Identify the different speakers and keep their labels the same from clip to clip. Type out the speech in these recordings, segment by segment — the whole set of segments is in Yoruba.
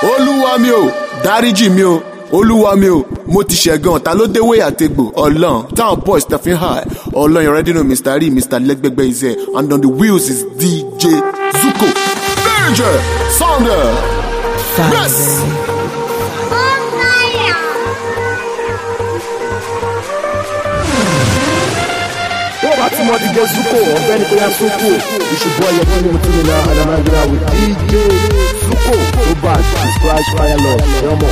Speaker 1: Olúwa mi o, dáríjì mi o, Olúwa mi o, mo ti ṣẹ̀gàn ta ló déwé àtegbò ọlọ́run táwọn boys tẹ̀fín high ọlọ́run you already know Mr. Rí Mr. Lẹ́gbẹ́gbẹ́ is here and on the wheels is DJ Zuko. DJ Sounder. Yes.
Speaker 2: Party more DJ Zuko, ọ̀gbẹ́ni kò yá Zuko. Ìṣùbọ̀ yẹ kí ni mo tún lè náà and I'm hanging out with DJ Zuko. So bad, splash fire lord, yọmọ.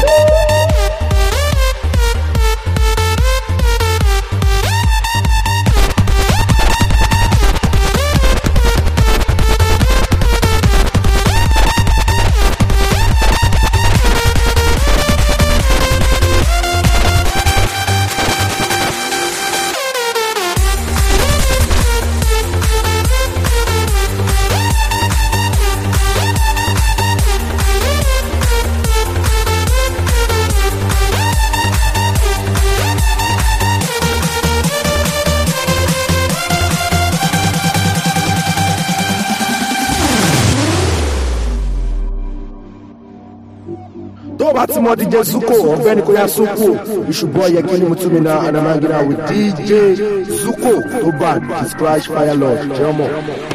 Speaker 2: Party more DJ Zuko, ọ̀gbẹ́ni kò yá Zuko. Ìṣùbọ̀ yẹ kí ni mo tún lè náà and I'm hanging out with DJ Zuko. So bad, splash fire lord, yọmọ.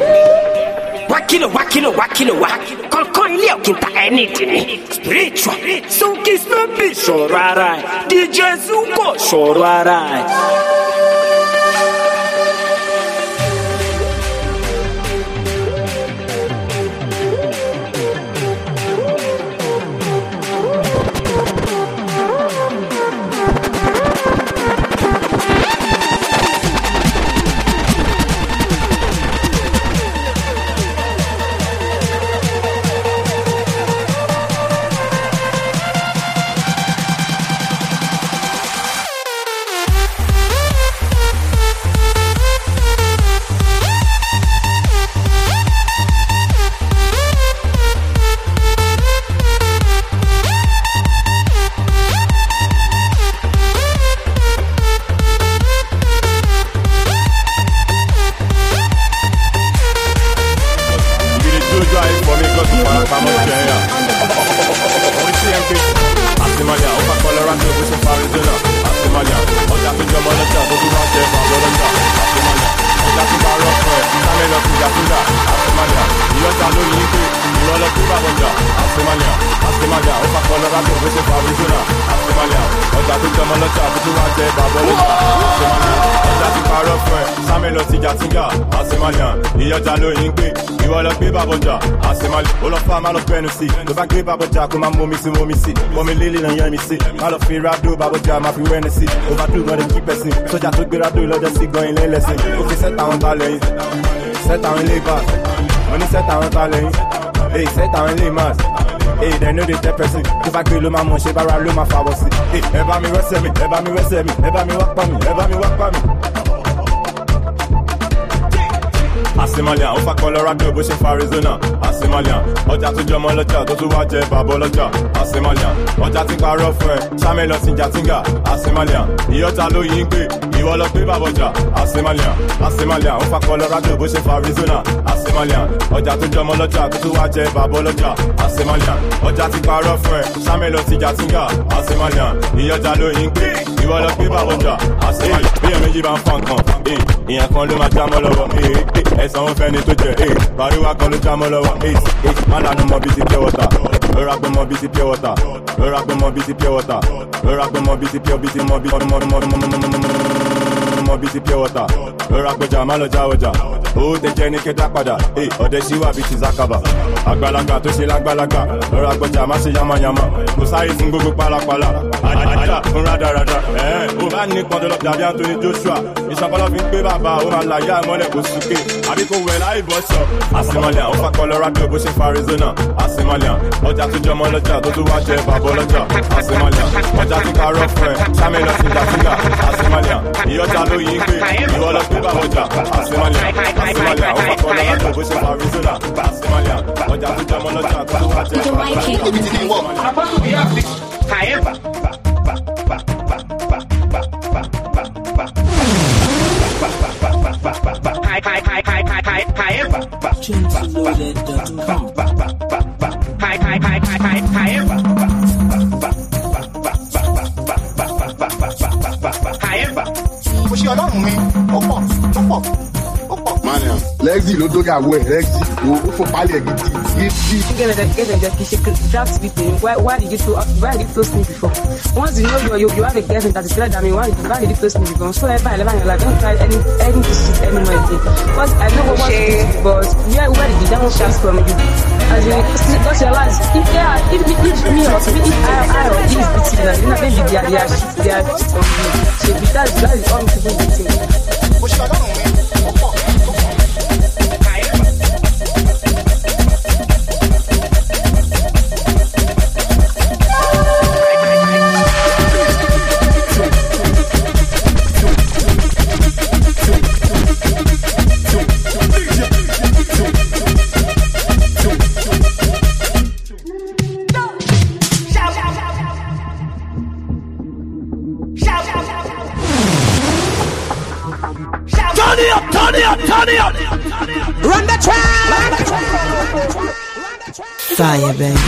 Speaker 3: Wakilo, kọ̀ọ̀kan ilé òkìta anything spiritual. Sunky Snoopy sọ̀rọ̀ ara ẹ̀, DJ Zuko sọ̀rọ̀ ara ẹ̀.
Speaker 4: Ló bá gbé bàbọ̀jà kó máa mú mi sí, mọ́ mi lílì náà yẹn mi sí. Má lọ fi rádó bàbọ̀jà máa fi wẹ́ni sí. Overdue gan dem keep person, sójà tó gbé rádó lọ́jọ́ sí gan ilé ẹlẹ́sìn. Ó fi sẹ́tà àwọn ta lẹ́yìn, sẹ́tà àwọn ilé ìbá. Mo ní sẹ́tà àwọn ta lẹ́yìn, èyí sẹ́tà àwọn ilé ìmáàs. Èyí dẹ̀ ní ó de tẹ́ pẹ́sìn, tó bá gbé ló máa mọ̀ ṣe bára ló máa fàwọ̀ sí. Ẹ bá mi wẹ́sẹ̀ mi, ẹ bá mi wẹ́sẹ̀ mi, ẹ bá mi wá pa mi, ẹ bá mi wá pa mi. Asimalian, ó fa Colorado bó ṣe fa Arizona. Asimalian, ọjà tó jọmọ lọ́jà tó tún wá jẹ bàbá lọ́jà. Asimalian, ọjà tí parọ́ fún ẹ, sámi lọ sí Jàtíngà. Asimalian, ìyọ́ta ló yí ń gbé, ìwọ lọ gbé bàbọ̀jà. Asimalian, ó fa Colorado bó ṣe fa Arizona. Asimalian, ọjà tó jọmọ lọ́jà tó tún wá jẹ bàbá lọ́jà. Asimalian, ọjà tí parọ́ fún ẹ, sámi lọ sí Jàtíngà. Asimalian, ìyọ́ta ló yí ń gbé, ìwọ lọ gbé bàbọ̀jà. Asimalian, bí ẹ̀ méjì bá ń fa nǹkan, ìyẹn kan ló máa já mọ́ lọ́wọ́. Ẹ̀sán wọn fẹ́ni tó jẹ, pariwa kan ló já mọ́ lọ́wọ́. Má lànà mọ́ bí ti pure water, lọ́ra gbọ́ mọ́ bí ti pure water, lọ́ra gbọ́ mọ́ bí ti pure water, lọ́ra gbọ́ mọ́ bí ti pure bí ti mọ́ bí mọ́ bí ti pure water, lọ́ra gbọ́jà má lọ já ọjà. Ó tẹ jẹ́ ní kẹta padà, ọ̀dẹ ṣíwá bí ti zákàbà. Àgbàlagbà tó ṣe lágbàlagbà, lọ́ra gbọ́jà má ṣe yamayama. Kò sáré fún gbogbo pálapàla, àjà fún rádaràda. Ó bá ní pọ́ńdọ́lọ́ dàbí Anthony Joshua, ìṣàkọlọ́ fi ń gbé bàbá, ó máa láyà mọ́lẹ̀ kó súnkè. Àbí kò wẹ̀ láì bọ́ sọ. Asimalian, ó fa Colorado bó ṣe fa Arizona. Asimalian, ọjà tó jọmọ lọ́jà tó tún wá jẹ bàbá lọ́jà. Asimalian, ọjà tó parọ́ fún ẹ, sámi lọ sí Jàtíngà. Asimalian, ìyọ́jà ló yí ń gbé, ìwọ lọ gbé bàbọ̀jà. Asimalian, ó fa Colorado bó ṣe fa Arizona. Asimalian, ọjà tó jọmọ lọ́jà tó tún wá jẹ bàbá lọ́jà.
Speaker 2: ló dórí àwọ̀ ẹ̀ rẹ́gí ó fò pálí ẹ̀ gidi.
Speaker 5: Why did you close me before? Once you know you have a girlfriend that is better than me, why did you close me before? So ever in your life, don't try any shit anymore again. Because I know what you do, but where did the devil shout from you? As you just realize, if me or if I or he is beating us, then maybe they are shit from you. So that is all people beating.
Speaker 3: Turn it up. Run the track.
Speaker 6: Fire, baby.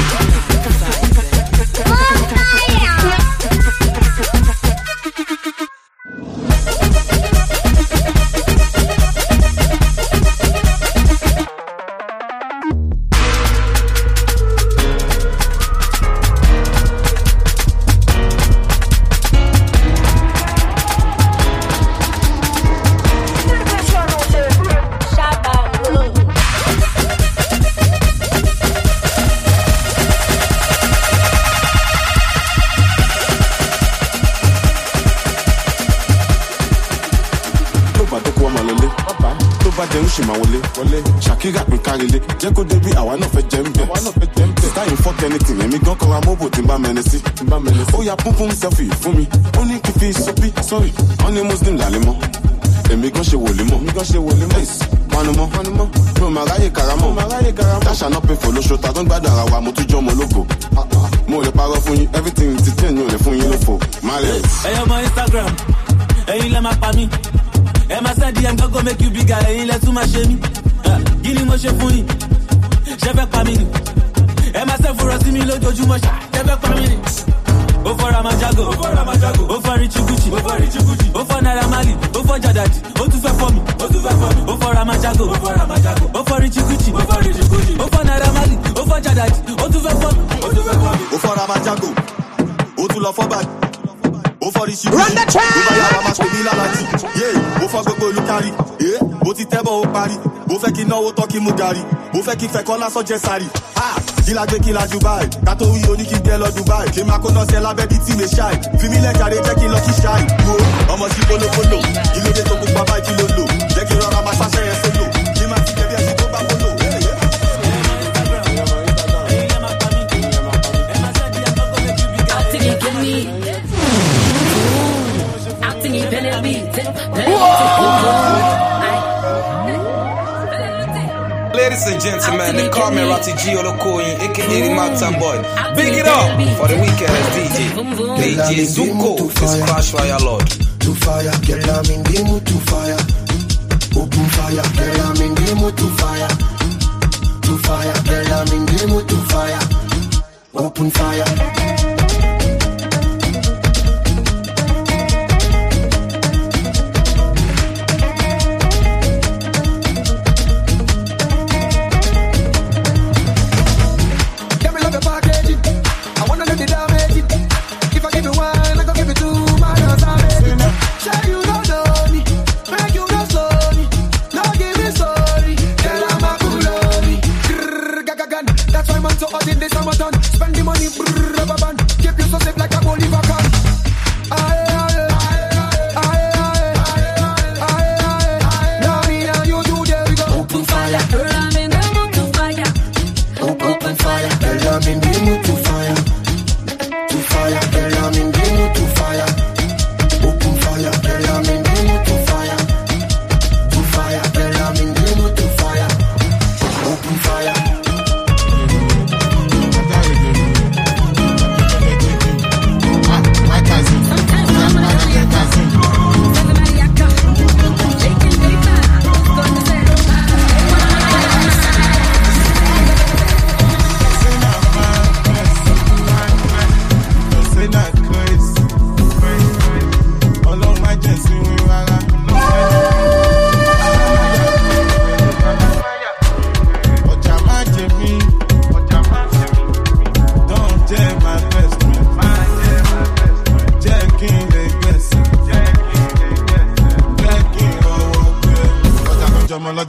Speaker 1: Shakira pin karile, jẹ́ kó débi àwa náà fẹ́ jẹ́ ń bẹ̀. Star in fuck anything, èmi gan kan ra mobile tí n bá mẹ́nẹ́sí. Ó yá pum pum selfie fún mi, ó ní kí fi sọ́bí, sorry, wọ́n ní Muslim lálẹ́ mọ́. Èmi gan ṣe wòlé mọ́. Manumọ́, mi ò máa ráyè karamọ́. Dáṣà náà pé fòlóṣo, ta tó ń gbádùn ara wa, mo tún jọ́ ọmọ ológo. Mo ò lè parọ́ fún yín, everything ti tẹ̀ ní ò lè fún yín lófo.
Speaker 7: Ẹyọ mọ Instagram, ẹ̀yin lẹ máa pa mí. Ẹ máa send DM go make you bigger, ẹ̀yin lẹ tún máa ṣe mí. Kí ni mo ṣe fún yín? Ṣé fẹ́ pa mí ni? Ẹ máa ṣe fúnra sí mi lójoojúmọ́ ṣá. Ṣé fẹ́ pa mí ni? Ó fọ́ Ramajago, ó fọ́ Richie Gucci, ó fọ́ Naira Marley, ó fọ́ Jadadi, ó tún fẹ́ fọ́ mi. Ó fọ́ Ramajago, ó fọ́ Richie Gucci, ó fọ́ Naira Marley, ó fọ́ Jadadi, ó tún fẹ́ fọ́ mi.
Speaker 4: Ó fọ́ Ramajago, ó tún lọ fọ́ bàdì.
Speaker 3: Run the track.
Speaker 4: Mo fọ́ gbogbo olùkárí, mo ti tẹ́bọ̀ ó parí. Mo fẹ́ kí náwó tọ́ kí mú gàrí. Mo fẹ́ kí fẹ́kọ́ lásán jẹ sáré. Kí la gbé kí la Dubai. Ká tó wí oní kí n tẹ́ lọ Dubai. Kí máa kó náà sí ẹ lábẹ́ bí tí mi ṣáì. Fi mí lẹ́jàre jẹ́ kí n lọ kí ṣáì. Wo ọmọ sí kólókóló. Kí ló dé tó pupa báyìí kí ló lò. Jẹ́ kí rọra máa ṣáṣẹ́ yẹn sólò. Kí máa ti jẹ̀bi ẹ̀sìn tó bá kóló.
Speaker 8: Ladies and gentlemen, they call me Ratty G Olokoyin, aka the Mountain Boy. Big it up for the weekend DJ Zuko, this Crash Fire Lord.
Speaker 9: To fire, girl, I'm in the mood to fire. Open fire, girl, I'm in the mood to fire. To fire, girl, I'm in the mood to fire. Open fire.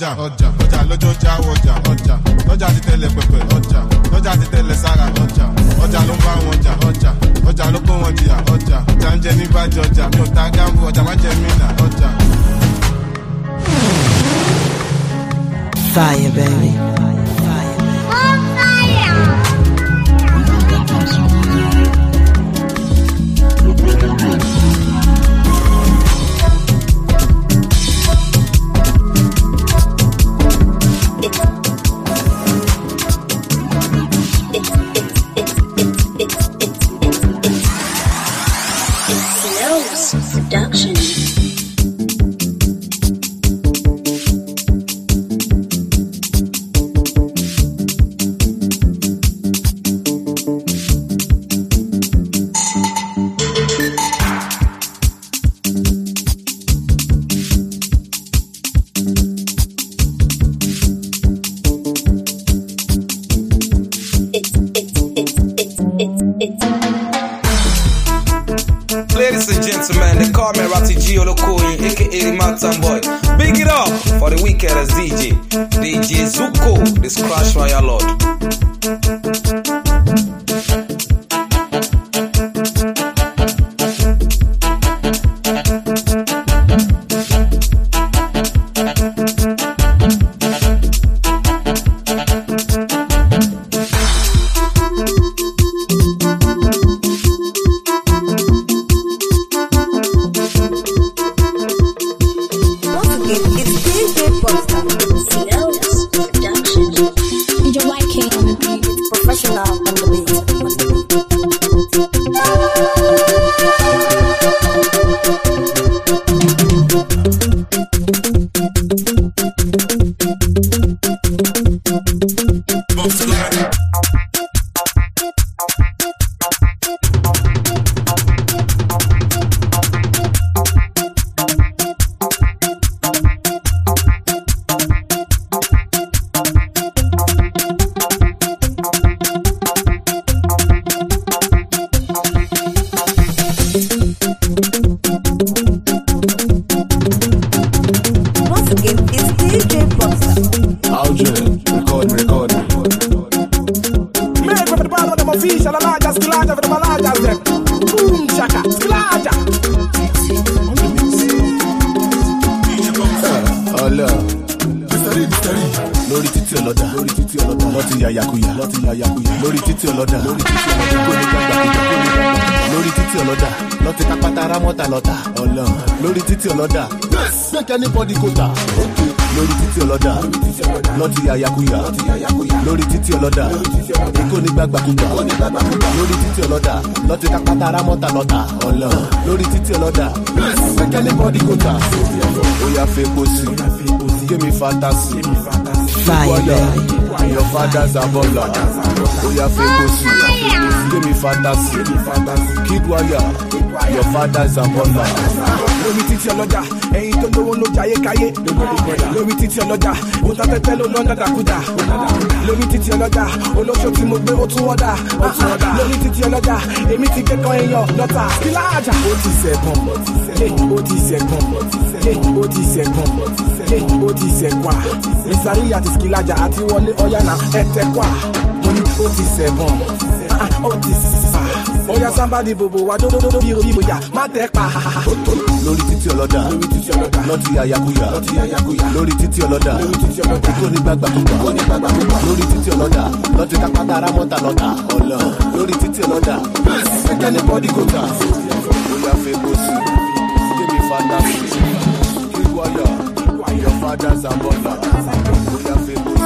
Speaker 6: ọjà lọ́jọ́ jáwọ́ ọjà ti tẹ́lẹ̀ pẹ̀pẹ̀ ọjà ti tẹ́lẹ̀ sára ọjà ló ń bá wọn ọjà ló kó wọn jìyà ọjà ń jẹ ní bàjẹ́ ọjà mi ò ta gáàmù ọjà má jẹ mínà ọjà.
Speaker 10: Fire, baby.
Speaker 8: Ladies and gentlemen, they call me Ratty G Olokoyin, aka the Mountain Boy. Big it up for the weekend as DJ Zuko, this Crash Royal Lord.
Speaker 1: Anybody kota lórí títí ọlọ́dà lọ́tí ayakuya lórí títí ọlọ́dà ikú ní gbàgbàkúgbà lórí títí ọlọ́dà lọ́tí kápátá rámọ́ta lọ́tà ọ̀lọ́ lórí títí ọlọ́dà make anybody kota oya fepo sí give me fantasy your father's a baller oya fepo sí give me fantasy kid wire your father's a baller.
Speaker 2: Lórí títí ọlọ́jà, ẹ̀yin tó lówó ló jayé káyé. Lórí títí ọlọ́jà, ó ta tẹ́tẹ́ ló lọ́nà dàkúdà. Lórí títí ọlọ́jà, olóṣó tí mo gbé ó tún wọ́dà. Lórí títí ọlọ́jà, èmi ti kẹ́kọ̀ọ́ èèyàn lọ́tà. Kíláàjà ó ti sẹ̀kàn, ó ti sẹ̀kàn, ó ti sẹ̀kàn, ó ti sẹ̀kwà. Ìsàrí àti Kíláàjà àti Wọlé Ọ̀yànà ẹ̀tẹ̀kwà. Mo ní ó ti sẹ̀kàn, ó ti sà. Oya somebody bobo wa do biro ya má tẹ́ pa.
Speaker 1: Lórí títí ọlọ́dà lọ́tí ayakuya lórí títí ọlọ́dà ikú ní gbàgbàkúgbà lórí títí ọlọ́dà lọ́tí kápátá rámọ́ta lọ́tà ọ̀lọ́ lórí títí ọlọ́dà make anybody go ta oya fepo sí give me fantasy kid wire your father's a baller oya fepo sí.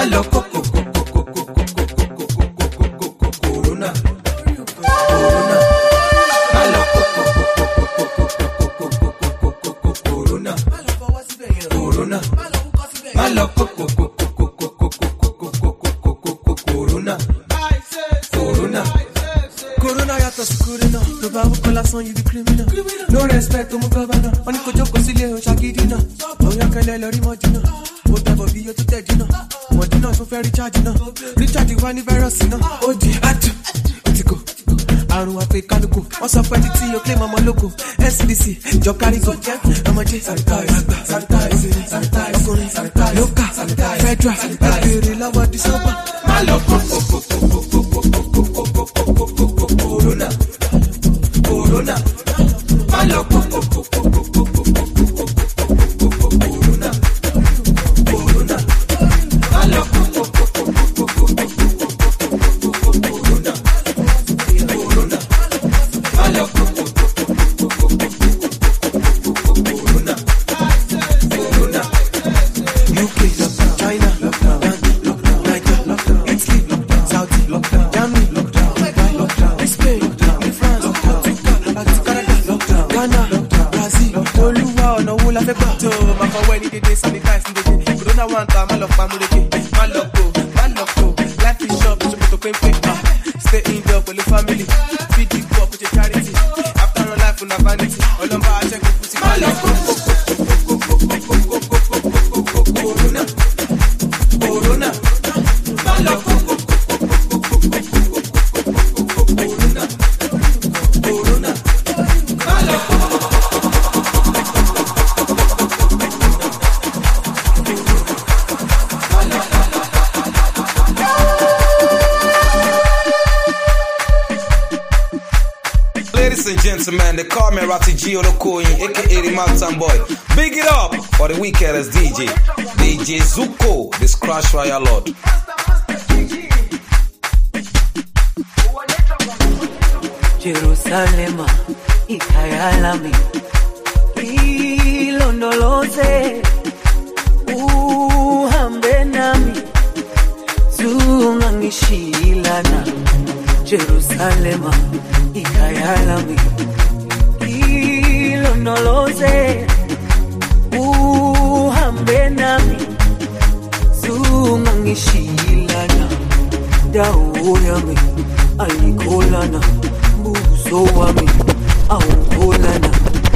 Speaker 8: Malo Corona. Corona. Malo Corona. Corona. Malo Corona. Corona. Corona yàtọ̀ sí Corona. Tó bá wọ́pọ̀ lásán yìí di criminal. No respect to mú gọ́vánà. Wọ́n ní kó jókòó sílé o ṣàgídí náà. Ọ̀yọ́ kẹlẹ́ lọ rí mọ́dínà. Ó dábọ̀ bí yóò tó tẹ̀ dínà. Mọ̀dínà tún fẹ́ recharge náà. Recharge wá ní fáírọ́ọ̀sì náà. Ó di àjò. Ó ti kò. Àrùn àpèkánukò. Wọ́n sọ pé títí o claim ọmọ lóko. SDC jọ kárígò. Ọmọdé sanitize. Sanitize. Sanitize. Ọkùnrin sanitize. Local. Sanitize. Federal. Ẹgbẹ̀rẹ̀ lọ́wọ́ dísọ́bà. Má lọ Corona. Corona. Má lọ Corona. Corona. Má lọ Corona. Corona. Má lọ Corona. Corona. UK, China, Niger, Italy, Saudi, Germany, Spain, France, Canada, Ghana, Brazil, Olúwa ọ̀nà wo la fẹ́ gbà. Tó o máa fọwọ́ ẹni dédé sanitize ní dédé. Corona wà ń ta má lọ pa múlẹ̀kẹ́. Má lọ kó, life is short, ṣòkòtò péńpé. Stay indoor pẹ̀lú family, feed the poor, put a charity. After all life una vanity, ọlọ́mọba aṣẹ́gun kùtì. Má lọ Corona. Corona. Má lọ Corona. Corona. Má lọ Ladies and gentlemen, they call me Ratty G Olokoyin, aka the Mountain Boy. Big it up for the weekend as DJ Zuko, this Crash Royal Lord.
Speaker 10: Jerusalema ikayalami ilondoloze uhambe nami zungangishilana. Jerusalema ikayalami ilondoloze uhambe nami zungangishilana. Dawo yami alikolana, buso wami awukolana.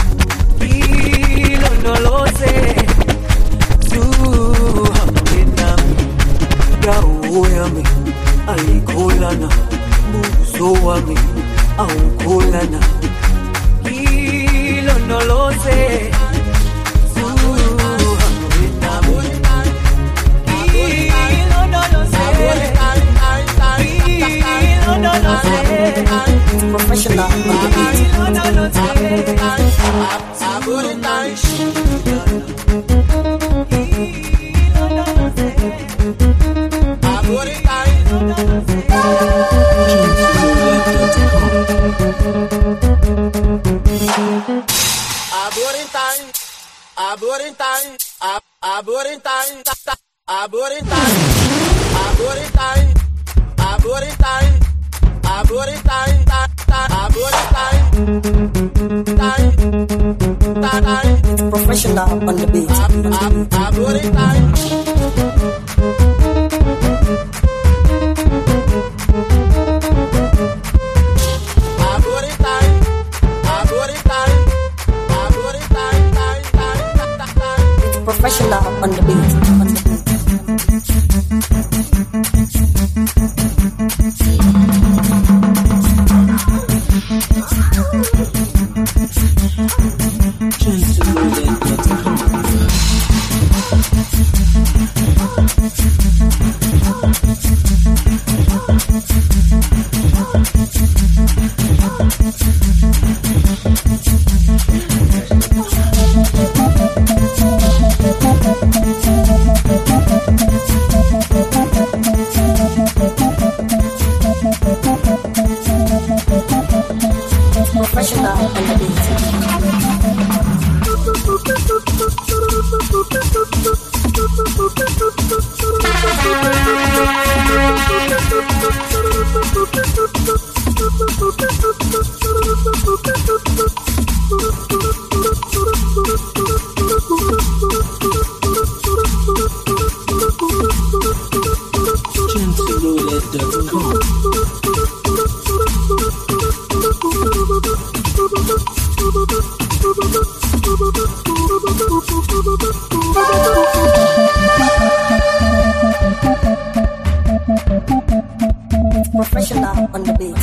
Speaker 10: Ilondoloze zuhambe nami. Dawo yami alikolana, buso wami awukolana. Ilondoloze zuhambe nami.
Speaker 11: Professional. Professional on the beat. Professional on the beat. Professional on the beat. Professional on the beat.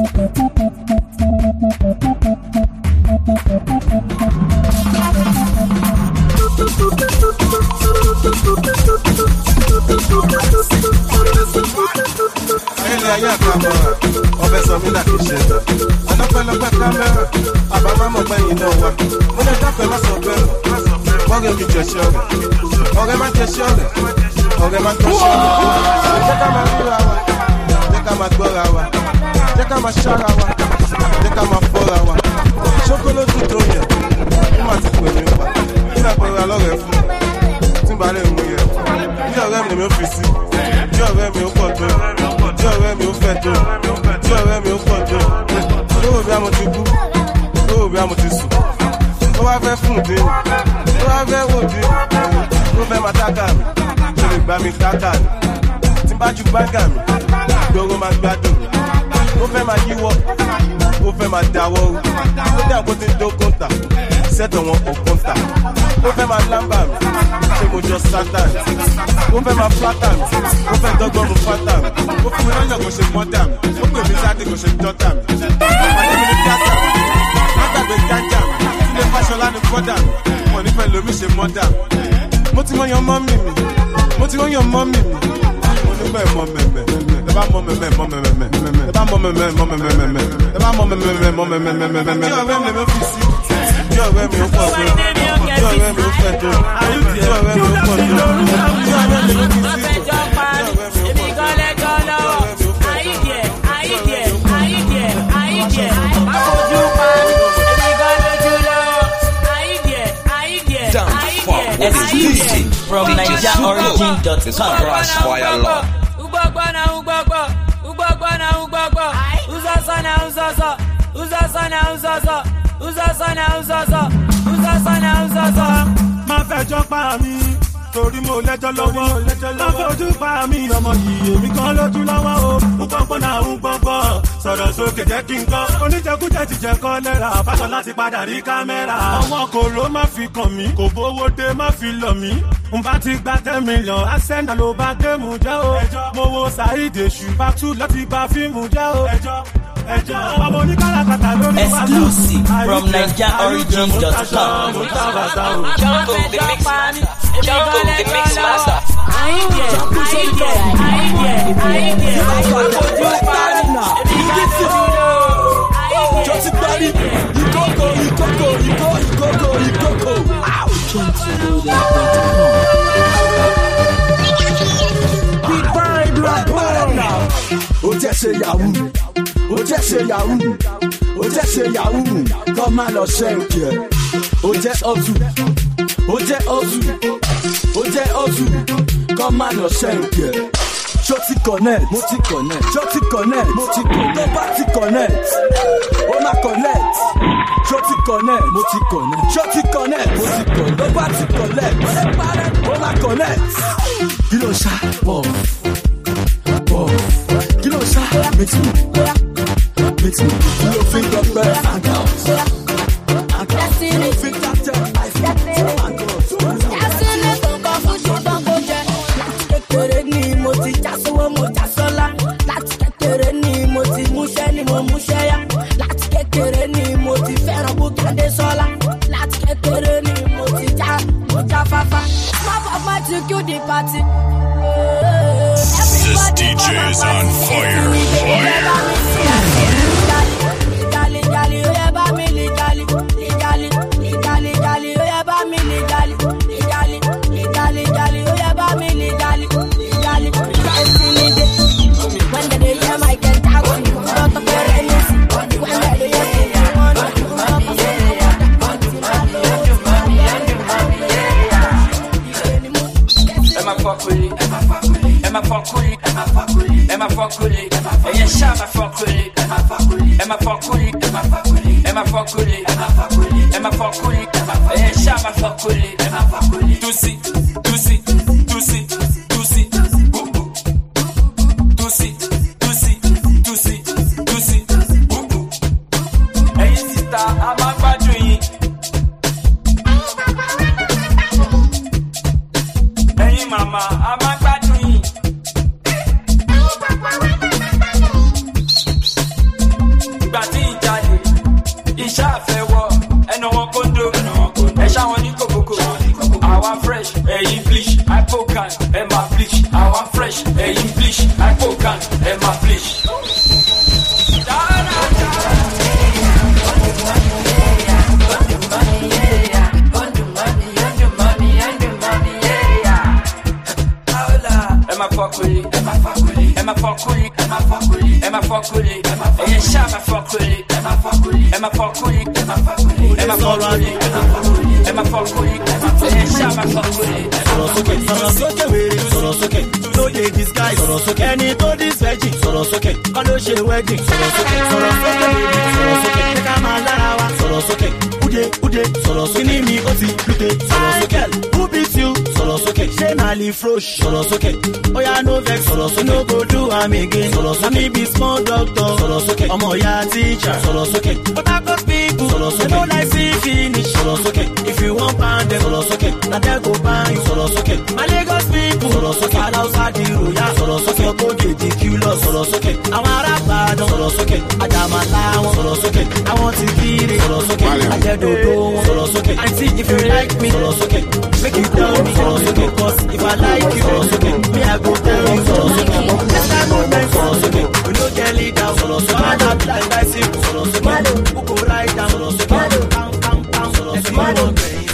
Speaker 6: Ayẹlẹ ayé àkàmọ́ra, ọbẹ̀ sọ mí láti ṣe tán. Ọlọ́pẹ́lọpẹ́ kámẹ́rà, àbámámọ̀ gbẹ̀yìn náà wá. Mo lè dákẹ́ má sọ bẹ́ẹ̀. Bọ́ọ̀rẹ́ mi jẹ̀ṣẹ́ ọ̀rẹ́. Ọ̀rẹ́ má jẹ̀ṣẹ́ ọ̀rẹ́. Ọ̀rẹ́ má jẹ̀ṣẹ́ ọ̀rẹ́. Jẹ́ ká máa ríra wa. Jẹ́ ká máa gbọ́ra wa. Jẹ́ ká máa ṣára wa. Jẹ́ ká máa fọ́ra wa. Ṣókólótù tó yẹ. Bí màá ti pè mí pa. Nígbà pẹ̀lú alọ́rẹ̀ fún mi. Tí n bá lè mú yẹ. Bí ọ̀rẹ́ mi ló fi sí. Bí ọ̀rẹ́ mi ó pọ̀ tó. Bí ọ̀rẹ́ mi ó fẹ́ tó. Bí ọ̀rẹ́ mi ó pọ̀ tó. Lówó bí a mo ti kú. Lówó bí a mo ti sùn. Ó wá fẹ́ fún dín. Ó wá fẹ́ wò dín. Ó fẹ́ máa tákà mi. Ṣé lè gbá mi tákà mi? Tí n bá ju báńgà mi. Gbogbo máa gbádùn mi. Ó fẹ́ máa yíwọ́. Ó fẹ́ máa dáwọ́. Ó dà kó ti dó kóńtà. Sẹ́tọ̀ wọn ò kóńtà. Ó fẹ́ máa lámbà mi. Ṣé mo jọ sátán? Ó fẹ́ máa flátà mi. Ó fẹ́ dọ́gbọ́n mu fátà mi. Ó fún mi lọ́yọ̀ kò ṣe mọ́dà mi. Ó pè mí sáde kò ṣe dọ́tà mi. Àdé mi ní kíásà mi. Má gbàgbé gájà mi. Ilé Fáṣọlá ni kọ́dà mi. Wọ́n nífẹ̀ẹ́ lómi ṣe mọ́dà mi. Mo ti mọ yan mọ́mì mi. Mo ti mọ yan mọ́mì mi. Mo nífẹ̀ẹ́ mọ mẹ̀mẹ̀. Ẹ bá mọ mẹ̀mẹ̀ mọ mẹ̀mẹ̀. Ẹ bá mọ mẹ̀mẹ̀ mọ mẹ̀mẹ̀. Ẹ bá mọ mẹ̀mẹ̀ mọ mẹ̀mẹ̀. Bí ọ̀rẹ́ mi lè fi sí. Bí ọ̀rẹ́ mi ó pọ̀ tó. Bí ọ̀rẹ́ mi ó fẹ́ tó. Bí ọ̀rẹ́ mi ó pọ̀ tó. Bí ọ̀rẹ́ mi lè fi sí.
Speaker 12: Èmi gan lẹ́jọ́ lọ́wọ́. Àyíjẹ́, àyíjẹ́, àyíjẹ́, àyíjẹ́. Àfojú pa. Èmi gan lójú lọ́wọ́. Àyíjẹ́, àyíjẹ́, àyíjẹ́.
Speaker 13: Exclusive from NigerOrigin.com. Crossfire Law.
Speaker 12: Ugbogbo na ugbogbo. Ugbogbo na ugbogbo. Uzasa na uzasa. Uzasa na uzasa. Uzasa na uzasa. Uzasa na uzasa.
Speaker 7: Má fẹjọ́ pa mí. Torí mo lẹ́jọ́ lọ́wọ́, má fojú pa mí ọmọ yìí, èmi kan lójú lọ́wọ́ o. Ugbọ́ngbọ́n náà ugbọ́ngbọ́n, sọ̀rọ̀ sókè jẹ́ kí n kọ́. Oníjẹkújẹ ti jẹ kọ́ lẹ́ra, fásọ láti padà rí kámẹ́rà. Ọmọ kò ló má fi kàn mí, kò bówó dé má fi lọ̀ mí. N bá ti gba 10 million, Arsenal ló bá géèmù jẹ́ o. Mo wo Saheed Èṣù, Bátú láti bá fíìmù jẹ́ o.
Speaker 13: Exclusive from NigerOrigin.com.
Speaker 12: Jungle the mix master. Jungle the mix master.
Speaker 14: Ó jẹ́ ṣe yahoo, ó jẹ́ ṣe yahoo, kọ́ máa lọ ṣẹ́ǹkì ẹ̀. Ó jẹ́ ọ̀tún, ó jẹ́ ọ̀tún, ó jẹ́ ọ̀tún, kọ́ máa lọ ṣẹ́ǹkì ẹ̀. Ṣó ti connect, mo ti connect, ṣó ti connect, mo ti connect, tó bá ti connect, ó máa connect. Ṣó ti connect, mo ti connect, ṣó ti connect, mo ti connect, tó bá ti connect, ó máa connect. Kí ló ṣá? Bọ̀, kí ló ṣá? Mix me. Mix me, you think of better and out. You think that I think and out.
Speaker 15: Láti kékeré ni mo ti já sówó mo já sọ́lá. Láti kékeré ni mo ti múṣẹ́ ni mo múṣẹ́ yá. Láti kékeré ni mo ti fẹ́ràn Bùkádé Sọ́lá. Láti kékeré ni mo já fáfá. Small of my to kill the party.
Speaker 16: This DJ is on fire.
Speaker 13: Emma Fokuli, and yes, Shama Fokuli, Emma Fokuli, Emma Fokuli, Emma Fokuli, Emma Fokuli, Emma Fokuli, and yes, Shama Fokuli, Emma Fokuli, Tusi, Tusi, Tusi, Tusi, Tusi, ẹ máa flesh. Emma Fokuli, Emma Fokuli, Emma Fokuli, Emma Fokuli, Emma Fokuli, Emma Fokuli, Emma Fokuli, Emma Fokuli, Emma Fokuli, Emma Fokuli, Emma Fokuli, Emma Fokuli, Emma Fokuli.
Speaker 17: Sọ̀rọ̀ sókè wèrè, sọ̀rọ̀ sókè, lóye disguise, sọ̀rọ̀ sókè, ẹni tó dis virgin, sọ̀rọ̀ sókè, kọ́ ló ṣe wedding, sọ̀rọ̀ sókè wèrè, sọ̀rọ̀ sókè, ṣé ká máa lára wa, sọ̀rọ̀ sókè, ude, sọ̀rọ̀ sókè, kíní mi ó ti lùtè, sọ̀rọ̀ sókè, who beat you, sọ̀rọ̀ sókè, ṣé na lè frosh, sọ̀rọ̀ sókè, oya no vex, sọ̀rọ̀ sókè, no go do am again, sọ̀rọ̀ sókè, mi be small doctor, sọ̀rọ̀ sókè, ọmọ ya teacher, sọ̀rọ̀ sókè, but I got people, sọ̀rọ̀ sókè, no like see finish, sọ̀rọ̀ sókè, if you wan pound them, sọ̀rọ̀ sókè, na there go buy you, sọ̀rọ̀ sókè, my Lagos people, sọ̀rọ̀ sókè, aláwùsá di royal, sọ̀rọ̀ sókè, ọkọ̀gẹ̀ di kúlọ̀, sọ̀rọ̀ sókè, àwọn ará Ìbàdàn, sọ̀rọ̀ sókè, àjàmàlà wọn, sọ̀rọ̀ sókè, àwọn ti kiri, sọ̀rọ̀ sókè, àjẹdòdò wọn, sọ̀rọ̀ sókè, aunty if you like me, sọ̀rọ̀ sókè, make you tell me, sọ̀rọ̀ sókè, cause if I like you, sọ̀rọ̀ sókè, me I go tell you, sọ̀rọ̀ sókè, next time movement, sọ̀rọ̀ sókè, we no get leader, sọ̀rọ̀ sókè, man up like bicycle, sọ̀rọ̀ sókè, who go ride down, sọ̀rọ̀ sókè, pam, sọ̀rọ̀ sókè, sọ̀rọ̀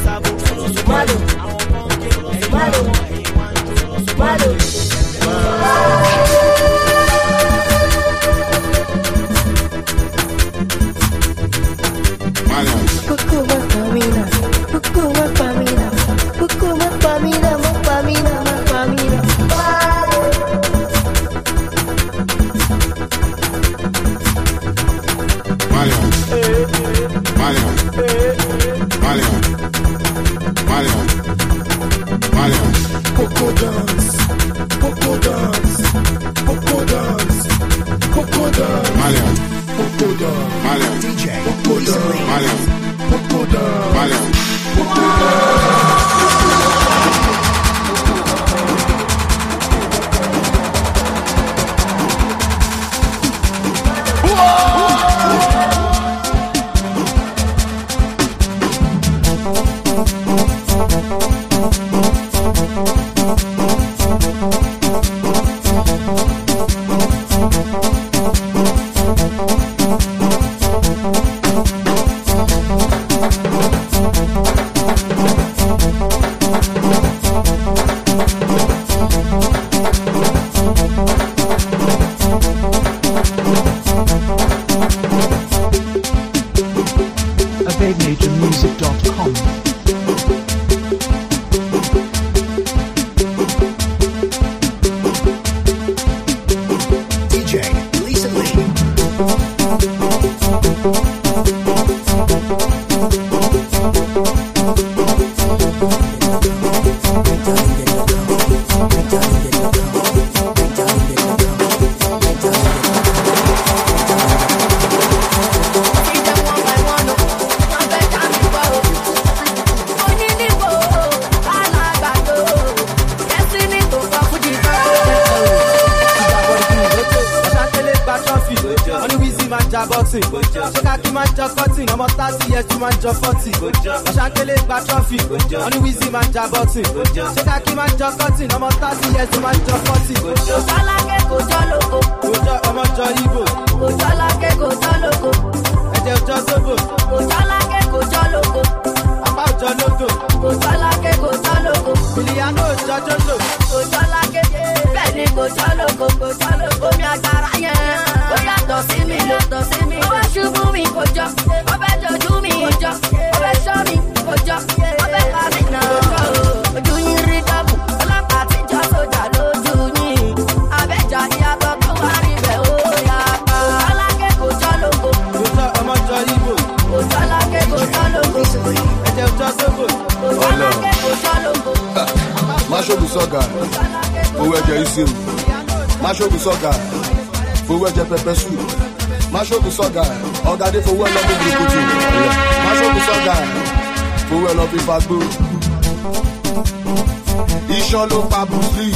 Speaker 1: Iṣan ló pa Bruce Lee,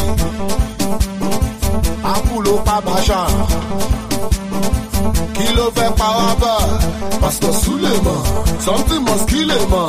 Speaker 1: Apple ló pa Bashan, kí ló fẹ́ pa wá bá Pastor Suleiman, something must kill a man.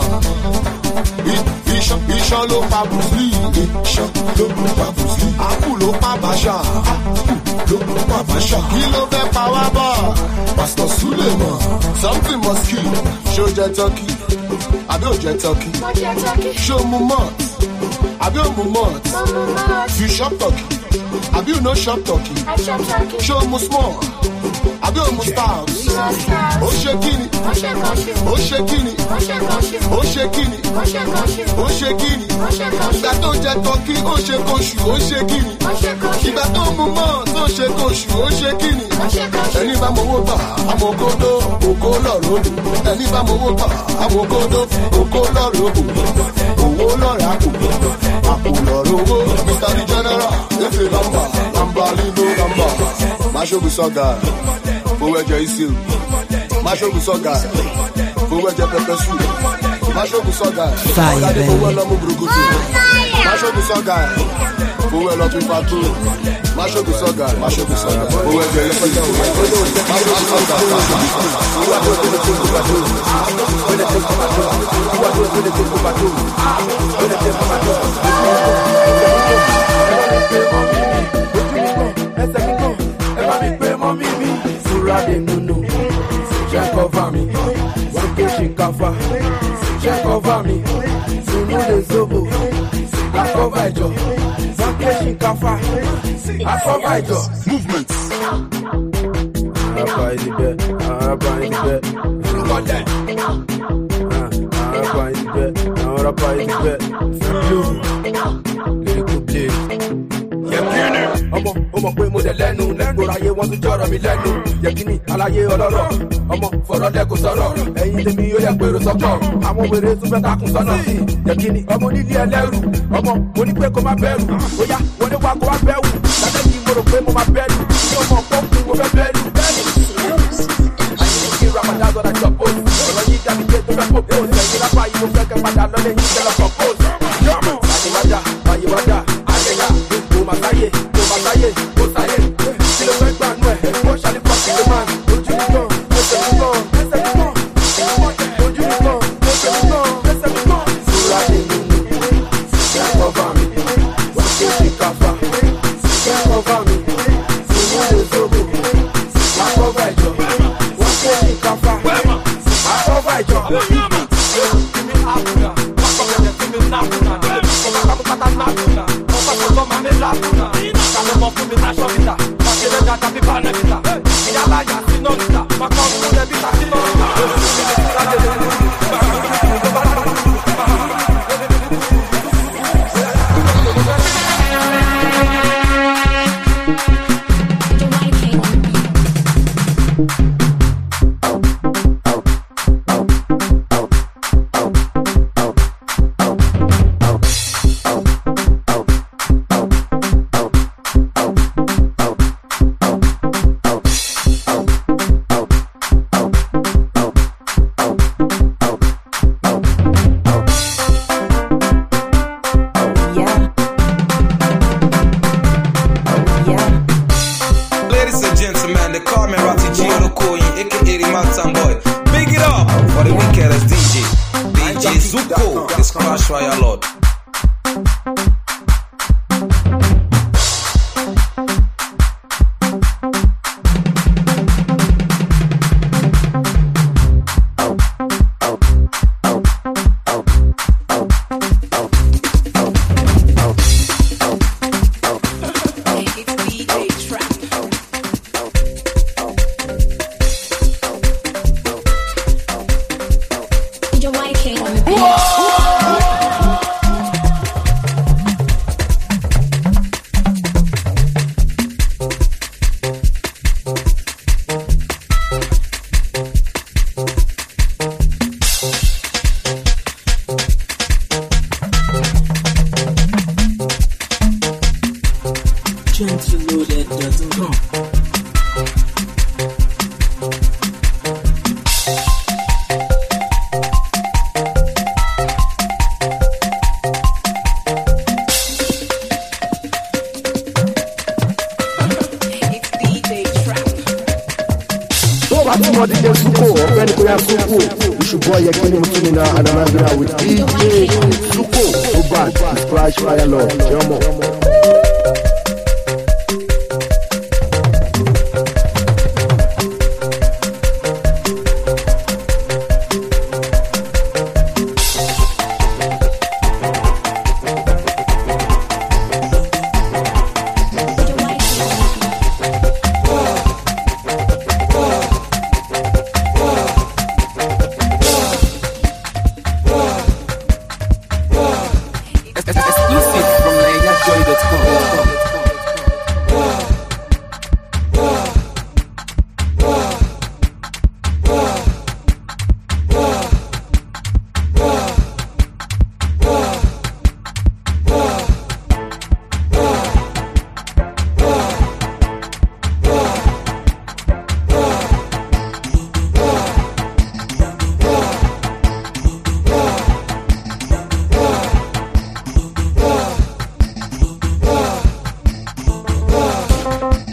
Speaker 1: Iṣan ló pa Bruce Lee, Iṣan ló pa Bruce Lee, Apple ló pa Bashan, Apple ló pa my passion. Kí ló fẹ́ pa wá bọ̀? Pastor Suleiman, something must kill. Ṣó jẹ turkey, àbí ò jẹ turkey? Ṣó mu malt, àbí ò mu malt? You shop turkey, àbí ò no shop turkey? Ṣó mu small, àbí ò mu stout? Ó ṣe kíni, ó ṣe kíni, ó ṣe kíni, ó ṣe kíni. Ìgbà tó jẹ turkey, ó ṣe kóṣù, ó ṣe kíni. Ìgbà tó mu malt, ó ṣe kóṣù, ó ṣe kíni. Ẹni bá mowó tà, àmọ̀kódó, òkó lọ́rọ̀ òdò. Ẹni bá mowó tà, àmọ̀kódó, òkó lọ́rọ̀ òdò. Owó lọ́rọ̀ àpò, àpò lọ́rọ̀ owó. Mr. The General, efe lamba, lamba lino lamba. Máṣogun sọ́gà, fowó ẹ̀jẹ̀ ìsìl. Máṣogun sọ́gà, fowó ẹ̀jẹ̀ pẹpẹ sùn. Máṣogun sọ́gà, ọ̀gádé fowó ẹlọ́mú burúkutu. Máṣogun sọ́gà, fowó ẹlọ́tún ìfàtú. Máṣogun sọ́gà, fowó ẹ̀jẹ̀ ìsìl. Máṣogun sọ́gà,
Speaker 2: check over me, one kitchen kafa, check over me, sunu de zobo, I cover jo, one kitchen kafa, I cover jo. Movements. Araba in the bed, Araba in the bed, Araba in the bed, Araba in the bed, lyrical blade. Ọmọ pé mo dẹ̀ lẹ́nu lẹ́gbọ̀rọ̀ ayé wọ́n tún jọ̀rọ̀ mi lẹ́nu yẹ̀kíní aláyé ọlọ́rọ̀ ọmọ fọ̀rọ̀ lẹ́kùn sọ̀rọ̀ ẹ̀yin tèmi yóò yẹ gbèrò sọ́kọ̀ àwọn wèrè tún fẹ́ takùn sọ́nà yẹ̀kíní ọmọ onílé ẹlẹ́rù ọmọ mo ní pé kó má bẹ̀rù bóyá wọ́n ní wá kó wá bẹ̀rù lábẹ́ yìí mo rò pé mo má bẹ̀rù ní ọmọ pọ́ńkù mo fẹ́ bẹ̀rù àyè ramadan ọ̀dà jọ̀pọ̀ ọ̀rọ̀ yìí dàbí pé tó fẹ́ pòpò ẹ̀yin lápá yìí mo fẹ́ kẹ́ padà lọ́lẹ̀ yìí kẹ́ lọ pọ̀pọ̀ àyèwájà àyèyá kò má sáyé kò sáyé kí ló fẹ́ gbà nù ẹ̀ kó ṣàlì pàṣẹ ló máa ojú nìkan ẹsẹ̀ nìkan ẹsẹ̀ nìkan ojú nìkan ẹsẹ̀ nìkan ẹsẹ̀ nìkan. Sura de nínú ṣe cover mi wọ́n ké ṣe káfa ṣe cover mi sunu lè zobo wọ́n cover ìjọ wọ́n ké ṣe káfa wọ́n cover ìjọ.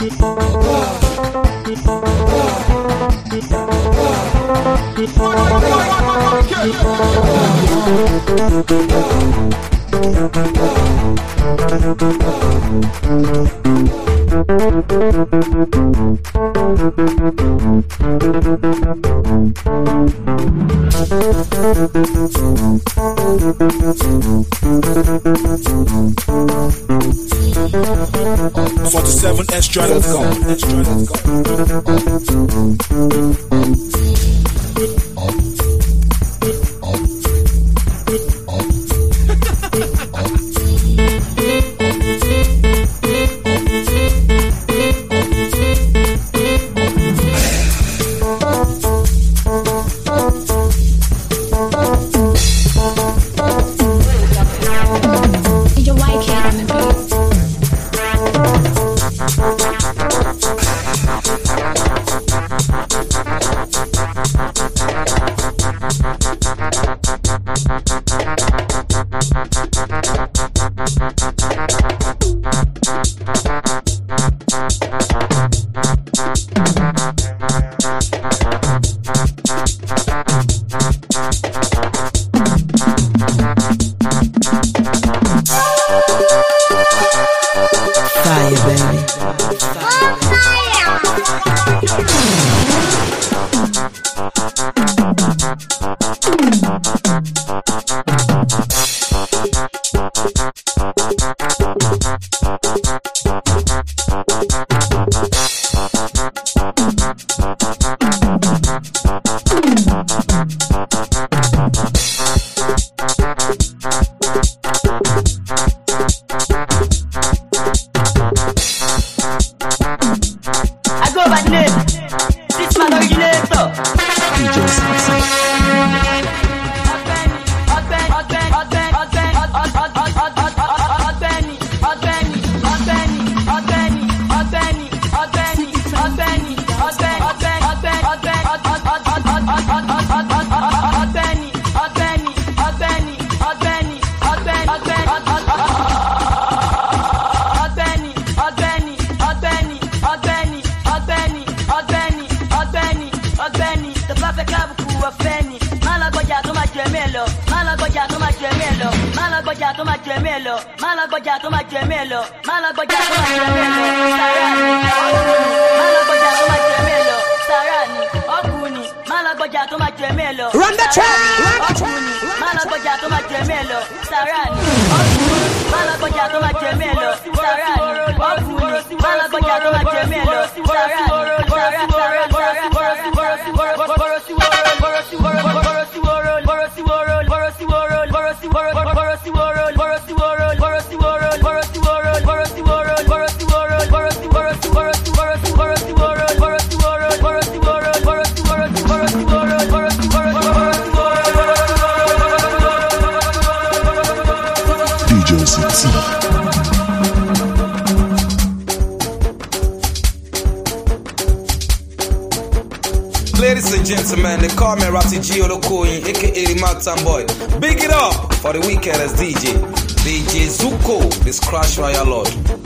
Speaker 18: Ladies and gentlemen, they call me Ratty Gio Lokoyin, aka the Mountain Boy. Big it up for the weekend as DJ. DJ Zuko, this Crash Royal Lord.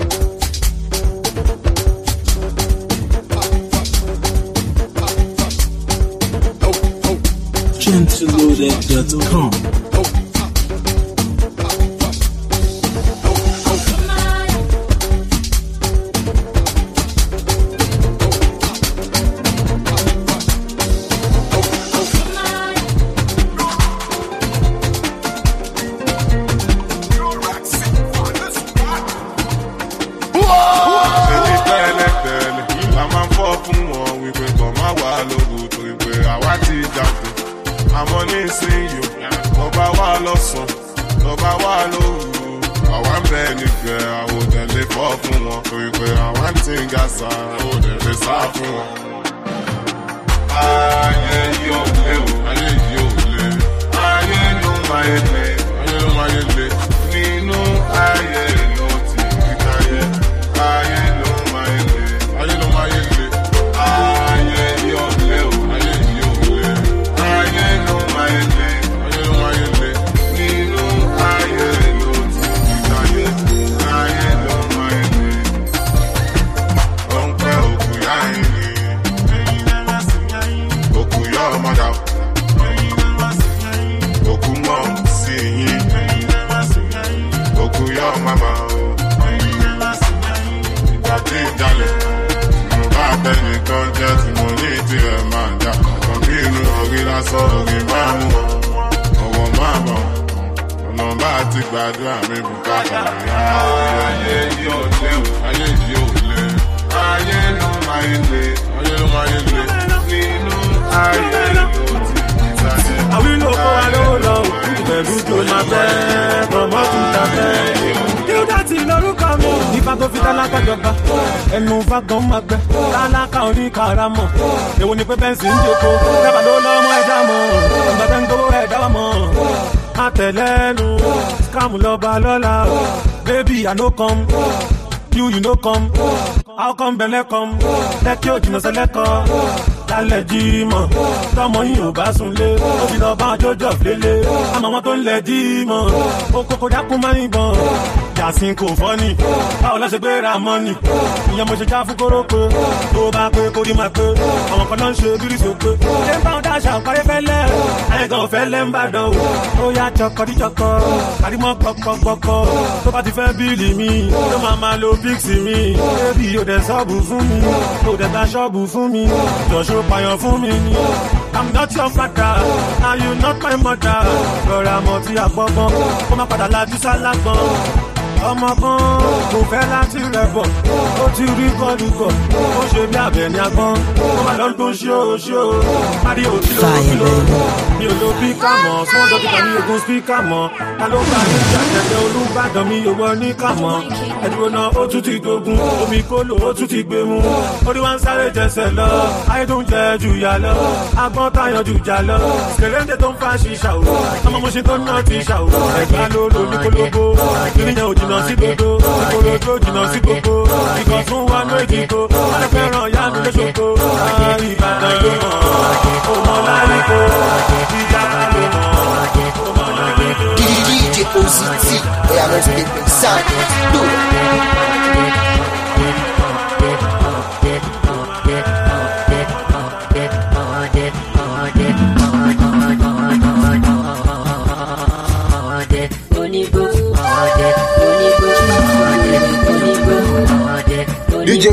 Speaker 19: Gentleloaded.com.
Speaker 6: jalè. Bá tẹnìkan jẹ́ tí mo ní tirẹ̀ máa jà. Kan bí inú orí lásán orí máa mú wọn. Ọ̀wọ̀ máa bọ̀. Ọ̀nà bá ti gbàdúrà mi bùkátà mi. Ayé yóò lé o, ayé yóò lé. Ayé ló máa ń lé, ayé ló máa ń lé. Nínú ayé yóò ti ìtàgé.
Speaker 17: Àwílò kó wa lówó lọ, pẹ̀lú tó máa bẹ́, bọ̀mọ́ tún ta bẹ́. Kílódàtì lórúkọ mi, nípa tó fi tálákà jọba, ẹnu fagbọ́n máa gbẹ, tálákà orí karamọ̀. Èwo ni pé bẹ́ǹsì ń jòkó, dábàá ló lọ́mọ ẹ̀dá mọ̀, ọ̀gbẹ́ ń gbowó ẹ̀dá mọ̀. Àtẹ̀lẹ́nu, scam lọ́ba lọ́la, baby I no come, you no come, how come bẹ̀lẹ̀ come, lẹ́kí òjìnà sẹ́lẹ̀kọ́. Lálẹ́ jí mọ̀, tọmọ yìí ò bá sunlé, ó fi lọ bá jọjọ lélẹ̀, àmọ́ wọn tó ń lẹ̀ jí mọ̀, ó kókó dákún máa ń bọ̀. Yàsín kò fọ́nì, báwo lọ́ ṣe gbé ra mọ́nì, ìyẹn mo ṣe já fún kóró pé, tó bá pé kó rí máa pé, àwọn kan náà ń ṣe bírí sókè. Ṣé ń bá wọn dáṣà parí fẹ́lẹ́, àyẹ̀gàn ò fẹ́lẹ́ ń bàdàn o, ó yá chọkọdíchọkọ, àrímọ́ gbọkọgbọkọ, tó bá ti fẹ́ bíìlì mi, ló máa lo bíksì mi, bébì yóò dẹ̀ ṣọ́ọ̀bù fún mi, yóò dẹ̀ gba ṣọ́ọ̀bù fún mi, jọ̀ṣọ́ payàn fún mi ni. I'm not your father, and you not my mother. Rọra mọ̀ tí a gbọ́gbọ́n, kó má padà lajú sálágbọ́n. Ọmọ kan kò fẹ́ láti rẹ̀ bọ̀, ó ti rí kọ́dùkọ̀, ó ṣe bí abẹ ní agbọ́n, ó máa lọ gbó ṣó. Parí òtí ló mi ò lo píkà mọ́, sọ́wọ́n dọ́kítà ní ogun spíkà mọ́. Ta ló bá ní ìjàkẹ́kẹ́ Olúbàdàn mi yóò wọ ní kàmọ́. Ẹ̀dúró náà ó tún ti dogun, omi kólò ó tún ti gbé mu. Orí wa ń sáré jẹsẹ̀ lọ, ayé tó ń jẹ jù yà lọ. Agbọ́n táyọ̀ jù jà lọ, kèrèǹdè tó ń fa ṣìṣà o. Ọmọ mo ṣe tó náà ti ṣà o. Ẹ̀gbá ló lo ní kólóbó, ìrìnyàn òjì jìnà sí gbogbo, ìkòròdó jìnà sí gbogbo, ìkọ̀ tún wá ní èjìgbò, wọ́n fẹ́ràn ìyá mi lóṣogbo, Ìbàdàn ló mọ̀, ọmọ láyíkó, ìjàpá ló mọ̀, ọmọ láyíkó.
Speaker 19: DJ OZT, they are not sleeping, sound, do DJ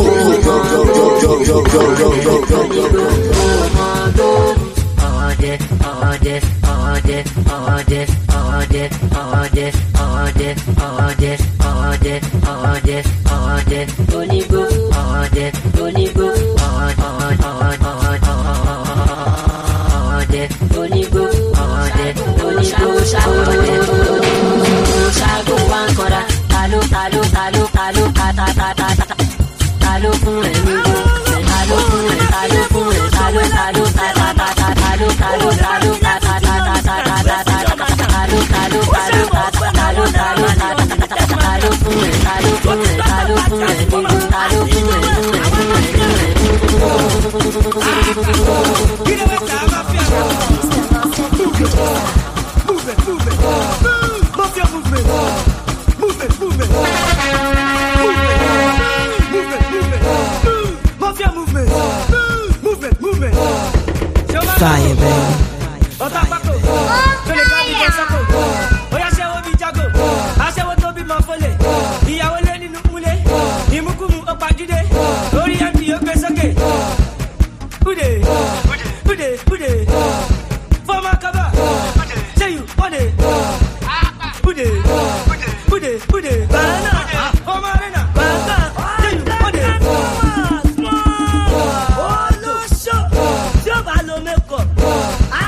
Speaker 20: Fire, baby.
Speaker 15: I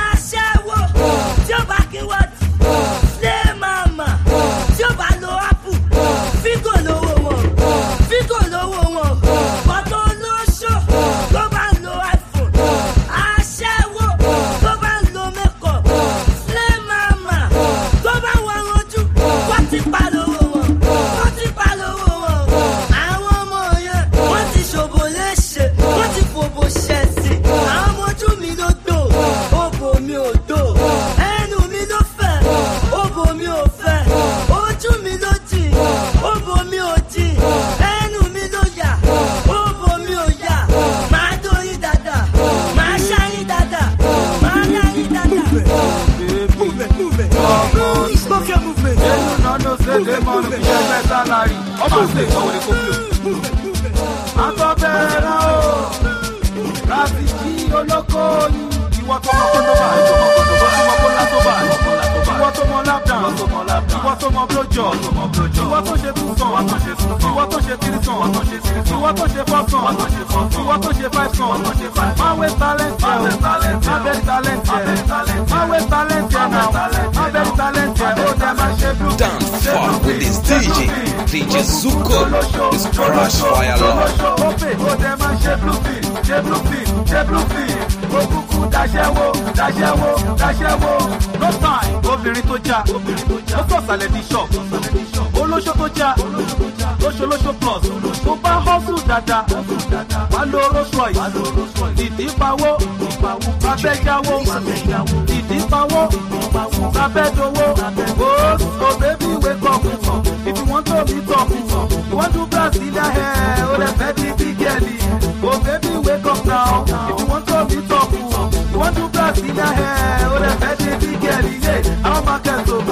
Speaker 21: olóko ìwọ tó mọ kóńdó bá ìwọ tó mọ kóńdó tó bá ìwọ tó mọ lapdown ìwọ tó mọ blowjob ìwọ tó ṣe túsàn ìwọ tó ṣe tírísàn ìwọ tó ṣe fọ́sàn ìwọ tó ṣe fáìsàn máa wé talent yẹ máa bẹ talent yẹ máa wé talent yẹ náà máa bẹ talent yẹ ó dẹ máa ṣe blue.
Speaker 18: Dance fun with this DJ Zuko, this crush fire lord.
Speaker 21: Ó dẹ máa ṣe blue film. Okuku dáṣẹ́wó. No time. Obìnrin tó já. Ó sọ̀ sàlẹ̀ di shop. Olóṣó tó já. Lóṣolóṣó plus. Tó bá hustle dáadáa. Wà ló Rolls Royce. Ìdí pawó. Abẹ́ jáwó. Ìdí pawó. Abẹ́ dowó. Oh baby wake up. If you want to meet up. You want to Brazilian hair. Oh the baby big girlie. Oh baby wake up now. If you want to meet up. You want to Brazilian hair. Oh the baby big girlie. Yeah. How my get so.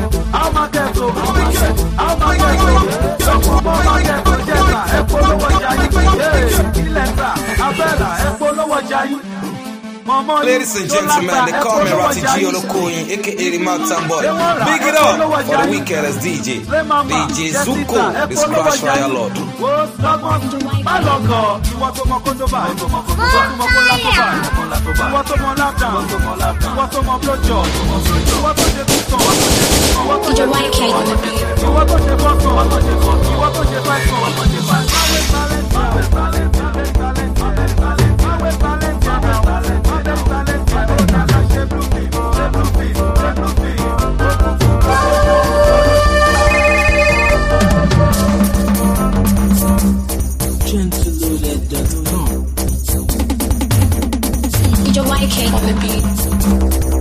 Speaker 18: Ladies and gentlemen, they call me Ratty G Olokoyin, aka Mountain Boy. Big it up for the weekend as DJ Zuko, this crush fire lord.
Speaker 22: DJ YK on the beat.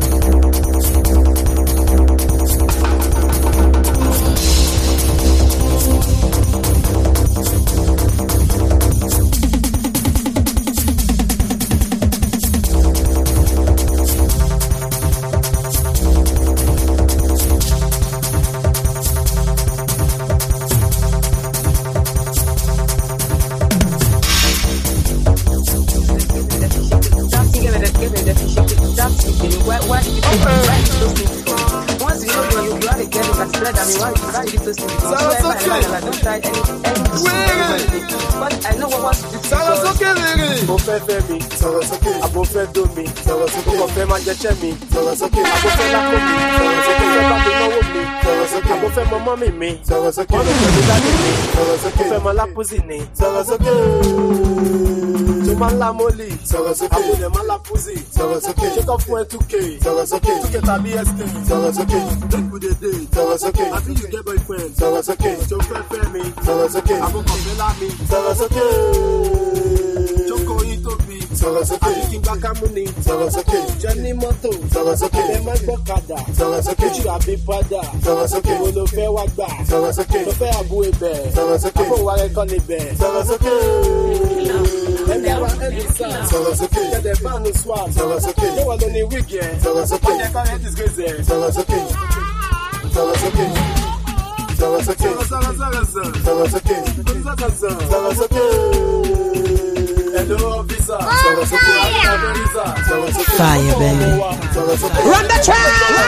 Speaker 23: Jẹ́jẹ́ mi, sọ̀rọ̀ sókè. Àbúfẹ́ lápò mi, sọ̀rọ̀ sókè. Ìfẹ́ bá mi náwó mi, sọ̀rọ̀ sókè. Àbúfẹ́ mọ mọ́mì mi, sọ̀rọ̀ sókè. Mọ́mì pẹ̀lú dáàdì mi, sọ̀rọ̀ sókè. Àbúfẹ́ mọ lápúsì ni, sọ̀rọ̀ sókè. Tó máa ń la mólì, sọ̀rọ̀ sókè. Àbúlẹ̀ máa ń la púsì, sọ̀rọ̀ sókè. Ṣé kọ́ fún ẹ 2K, sọ̀rọ̀ sókè. 2K tàbí SK, sọ̀rọ̀ sókè. Make we dey dey, sọ̀rọ̀ sókè. Àbí you get boyfriend, sọ̀rọ̀ sókè. Tó fẹ́ mi, sọ̀rọ̀ sókè. Àbúkọ̀ fẹ́ lá mi, sọ̀rọ̀ sókè. Jókòó yín tóbi, sọ̀rọ̀ sókè. Àbí kí n gbá kámú ni, sọ̀rọ̀ sókè. Jẹ́ ní mọ́tò, sọ̀rọ̀ sókè. Ẹ má gbọ́ kàdà, sọ̀rọ̀ sókè. Ojú àbí padà, sọ̀rọ̀ sókè. Wo ló fẹ́ wá gbà, sọ̀rọ̀ sókè. Ló fẹ́ àbú ibẹ̀, sọ̀rọ̀ sókè. Àbò wa rẹ̀ kọ́ lè bẹ̀, sọ̀rọ̀ sókè. Ẹni wa ẹni sá, sọ̀rọ̀ sókè. Jẹ́dẹ̀ fáànù swag, sọ̀rọ̀ sókè. Ṣé wọ́n ló ní wíìgì ẹ̀, sọ̀rọ̀ sókè. Ọjọ́ kan ẹ̀ disgrace ẹ̀, sọ̀rọ̀ sókè. Sọ̀rọ̀ sókè. Sọ̀rọ̀ sókè. Sọ̀rọ̀ sókè. Sọ̀rọ̀ sókè. Hello, officer. Sọ̀rọ̀ sókè. Sọ̀rọ̀ sókè.
Speaker 20: Fire, baby.
Speaker 23: Run the track!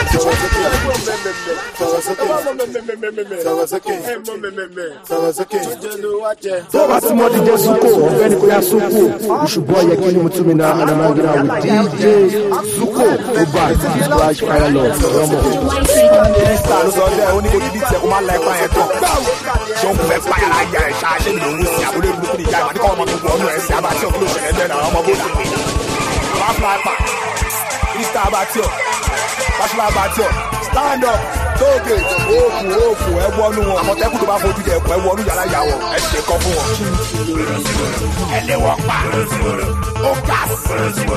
Speaker 24: Tó bá tí mo DJ Zuko, ọ̀gbẹ́ni kò yá Zuko, ìṣùbọ̀ yẹ kí ni mo tún mi náà Anamangina with DJ Zuko, ó bá àti Flash Fire Lord, ọmọ.
Speaker 25: Mínísítà ló sọ bẹ́ẹ̀ ó ní kò ní bí tiẹ̀ kó má la ẹ̀pá yẹn tán. Ṣé òun fẹ́ fáyà láyà ẹ̀ ṣáá ṣé mi lòún sí àbúrò ìbùkún ní ìyá ìwà ní kọ́ ọmọ gbogbo ọ̀nà ẹ̀sìn àbátí ọ̀kúlò ṣẹlẹ̀ bẹ́ẹ̀ náà ọmọ bóla. Wá fún apá, mínísítà àbátí ọ̀, wáṣíwá àbátí ọ̀, stand up, tóògè, òkú, ẹ wọnú wọn. Àmọ̀tẹ́kùn tó bá fojú jẹ ẹ̀kọ́ ẹ wọnú yàrá ìyàwó, ẹ ṣe kọ́ fún wọn. Ẹlẹ́wọ̀n pa, ó ga sí.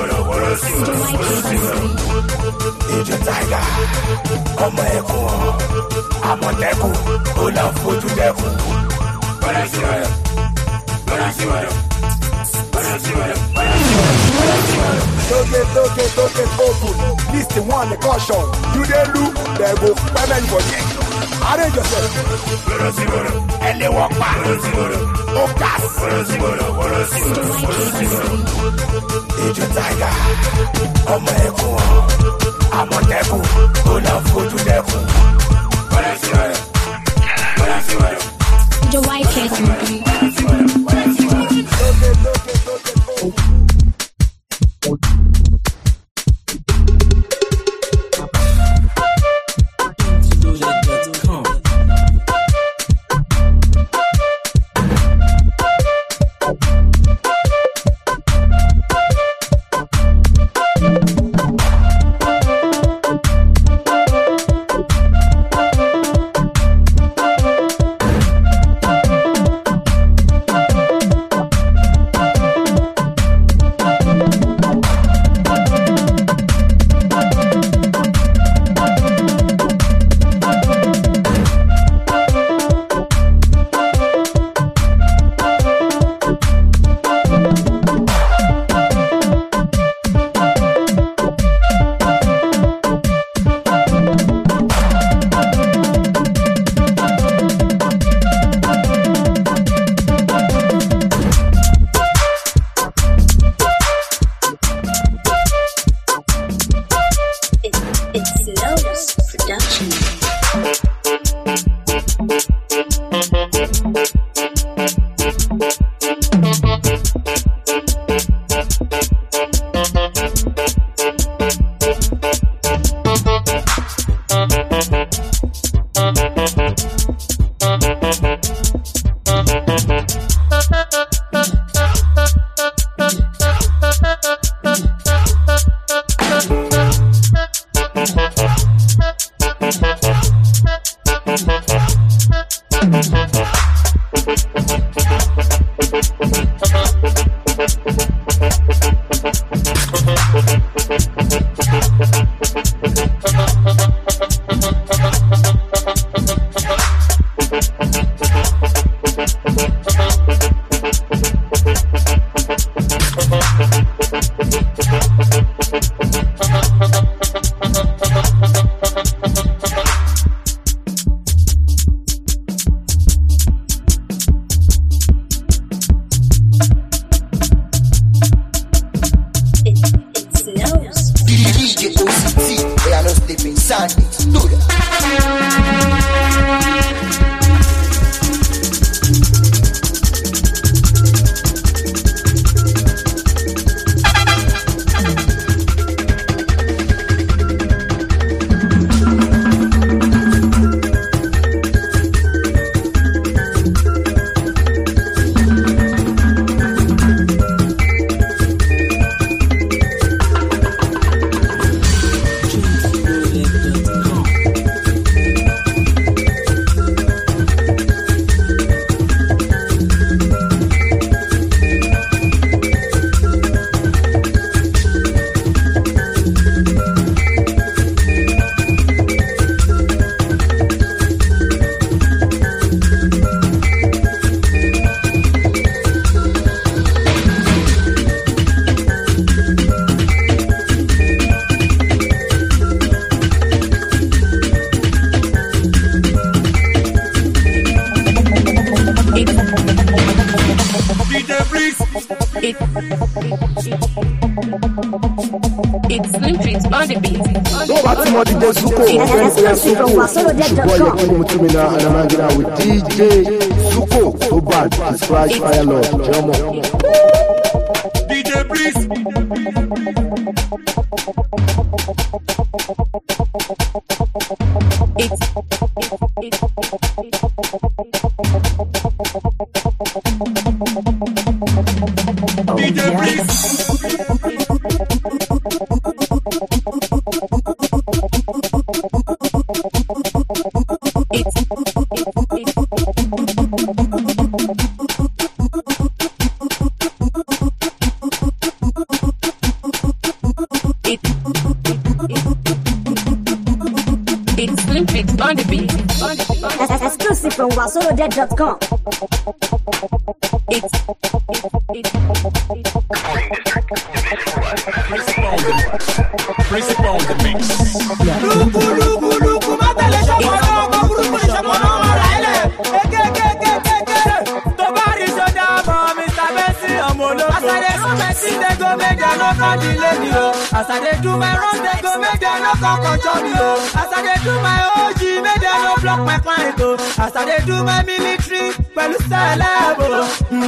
Speaker 25: Ìjọ táyà, ọmọ ẹ̀kún, àmọ̀tẹ́kùn, ó lọ fojú jẹ̀kùn. Bọ́lá sí wọ̀rọ̀. Toke open. Listen one the caution. You dey look, they go payment for you. arrange yourself. ẹlẹ́ wọ́n pa ó kà sí. ìjọ táyà ọmọ ẹ̀kún àmọ̀tẹ́kùn ó lọ fojú dẹ́kun.
Speaker 22: The white cat on the beat.
Speaker 3: It's Slim Treats on the beat.
Speaker 24: No bad more DJ Zuko. Boy, you're coming to me now, and I'm hanging out with DJ Zuko. So bad, it's Christ Fire Lord. Come on.
Speaker 25: DJ Breeze. DJ Breeze.
Speaker 3: It's Slim Treats on the beat.
Speaker 11: Exclusive from WaSoloDead.com.
Speaker 25: Principal on the mix.
Speaker 12: As I dey do my thing, they go make them no come delay me, oh. As I dey do my run, they go make them no come control me, oh. As I dey do my OG, make them no block my client, oh. As I dey do my military, pẹ̀lú style, oh.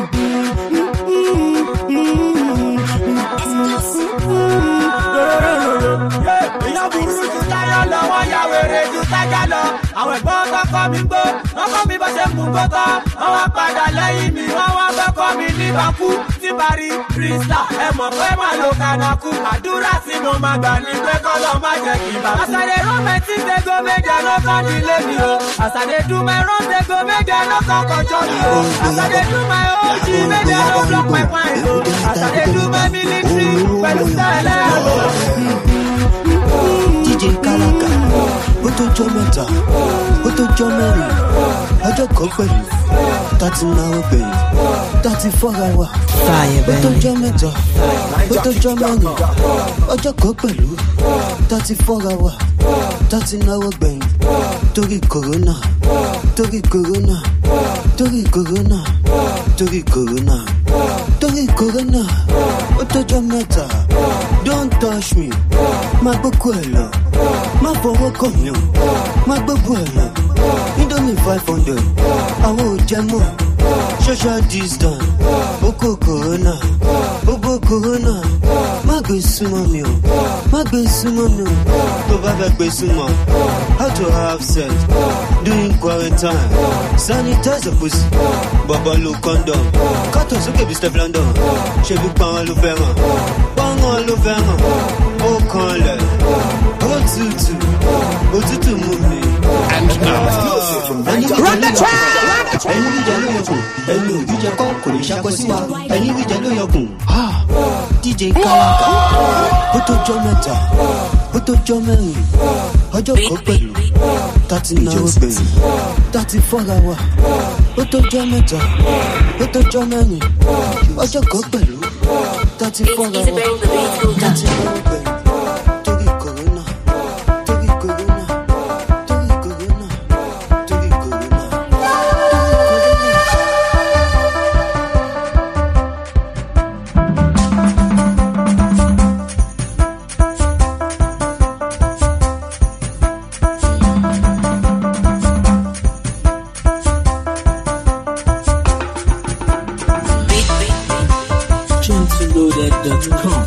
Speaker 12: Èèyàn burú ju táyọ̀ lọ, wọ́n ya wèrè ju tájà lọ. Àwọn ẹ̀gbọ́n kọ́kọ́ mi gbó, wọ́n kọ́ mi bó ṣe mú gbọ́kọ́. Wọ́n wá padà lẹ́yìn mi, wọ́n wá fẹ́kọ́ mi ní Baku. Tí Bari Krista, ẹ mọ̀ pé màá lo kànákù. Àdúrà tí mo máa gbà ní pé kọ́lọ́ má jẹ́ kí n bá kú. As I dey run my things, they go make them no come delay me, oh. As I dey do my run, they go make them no come control me, oh. As I dey do my OG, make them no block my mind, oh. As I dey do my military, pẹ̀lú style, oh.
Speaker 4: DJ Kalaka, ó tó jọ mẹ́ta, ó tó jọ mẹ́rin, ọjọ́ kan pẹ̀lú, tàti náwó bẹ̀yìn, 34 hours. Ó tó jọ mẹ́ta, ó tó jọ mẹ́rin, ọjọ́ kan pẹ̀lú, 34 hours, tàti náwó bẹ̀yìn, torí corona, torí corona, torí corona, torí corona, torí corona, ó tó jọ mẹ́ta, don't touch me, má gbókù ẹ̀ lọ. Má fọwọ́ kàn mí o, má gbógun ẹ̀ lọ. Indomie 500, àwọn ò jẹ mọ́. Social distance, oko corona, gbogbo corona. Má gbé súnmọ́ mi o, má gbé súnmọ́ mi o. Tó bá fẹ́ gbé súnmọ́, how to have sex during quarantine. Sanitize pussy, bọ̀bọ̀ lo condom. Kọ́tọ̀ sókè bí Steph London, ṣebí pọ́n ló fẹ́ràn. Pọ́n ló fẹ́ràn, ó kan lẹ̀. Òtútù, òtútù mú mi.
Speaker 5: And now,
Speaker 4: run the track! Ẹni wíjẹ ló yọkùn, ẹni òbíjẹ kọ́ kò lè ṣakọ sí wa. Ẹni wíjẹ ló yọkùn. DJ Kalaka, ó tó jọ mẹ́ta, ó tó jọ mẹ́rin. Ọjọ́ kan pẹ̀lú, 30 náírà bẹ̀rẹ̀, 34 hours. Ó tó jọ mẹ́ta, ó tó jọ mẹ́rin. Ọjọ́ kan pẹ̀lú, 34 hours. 30 náírà bẹ̀rẹ̀.
Speaker 5: Gentleloaded.com.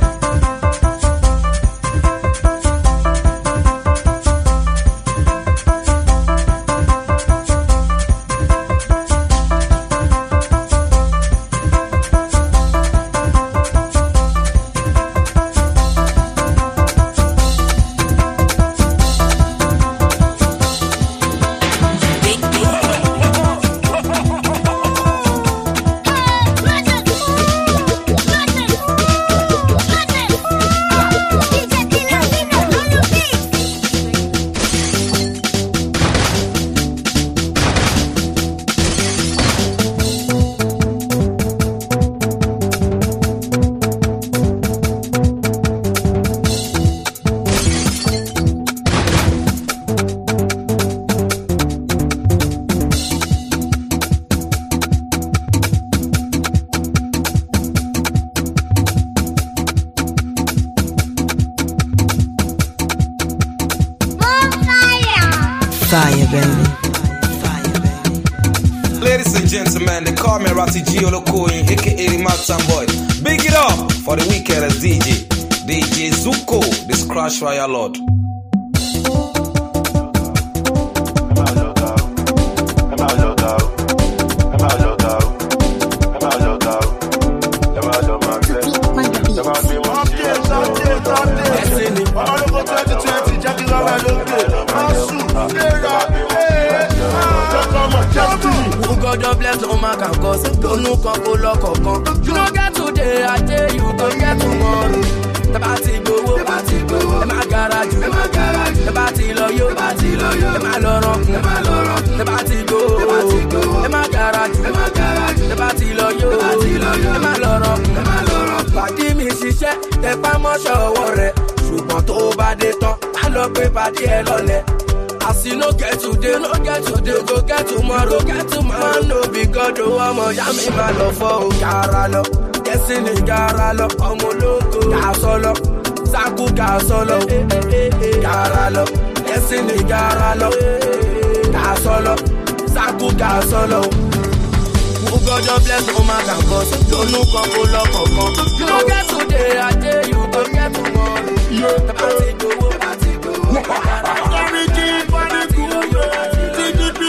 Speaker 4: Fire, baby.
Speaker 18: Ladies and gentlemen, they call me Ratty G Olokoyin, aka the Matan Boy. Big it up for the weekend as DJ Zuko, this Crash Royal Lord.
Speaker 12: God bless no man can cause. Don't look up, go lock up. You don't get today, I tell you, don't get tomorrow. The party go, my garage, the party loyo, the maloro, the party go, my garage, the party loyo, the maloro. Party mi ṣiṣẹ́, tẹ pa mọ́ṣọ́ ọwọ́ rẹ̀, ṣùgbọ́n tó bá dé tán, á lọ pé party ẹ lọ́lẹ̀. As you no get today, go get tomorrow, Man, no be God, oh, I'm a yummy man of all. Carano,
Speaker 2: Kẹ́sìn ní gara lọ, ọmọ ológo. Gà sọ́lọ, sákú gà sọ́lọ. Gara lọ, kẹ́sìn ní gara lọ. Gà sọ́lọ, sákú gà sọ́lọ. Who God just bless no man can cause. Don't know couple love for come. You don't get today, I tell you don't get tomorrow. The party go, party go. Every king for the good, TGP.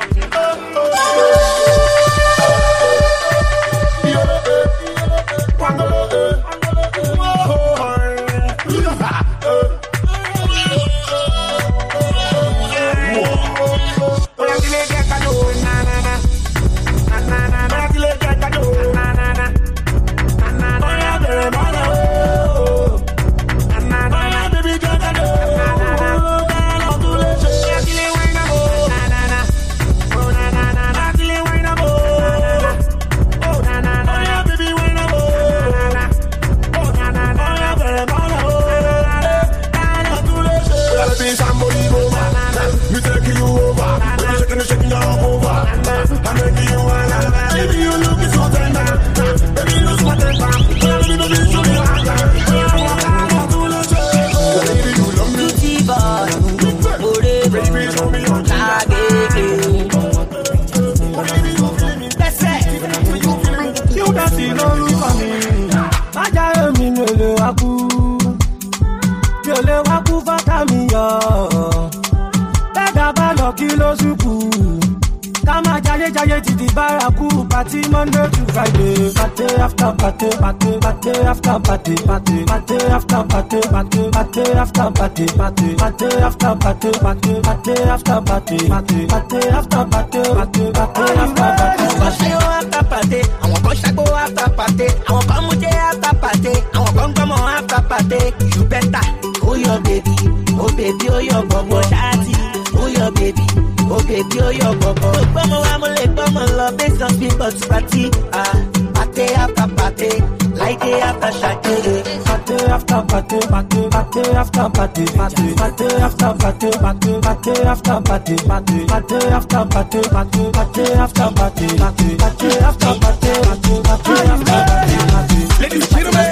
Speaker 2: Party Monday to Friday, party after party, party after party, party after party, party after party, party after party, party after party, party after party, party after party. After party, I want to go after party, I want to come after party, I want to come after party. You better, oh your baby, oh your bobo daddy, oh your baby. Oh baby, oh your bobo. Come on, love, make some people to party. Party after party, like day after shake. Party after party, party after party, party after party, party after party, party after party, party after party, party after party, party after party.
Speaker 5: Ladies and gentlemen,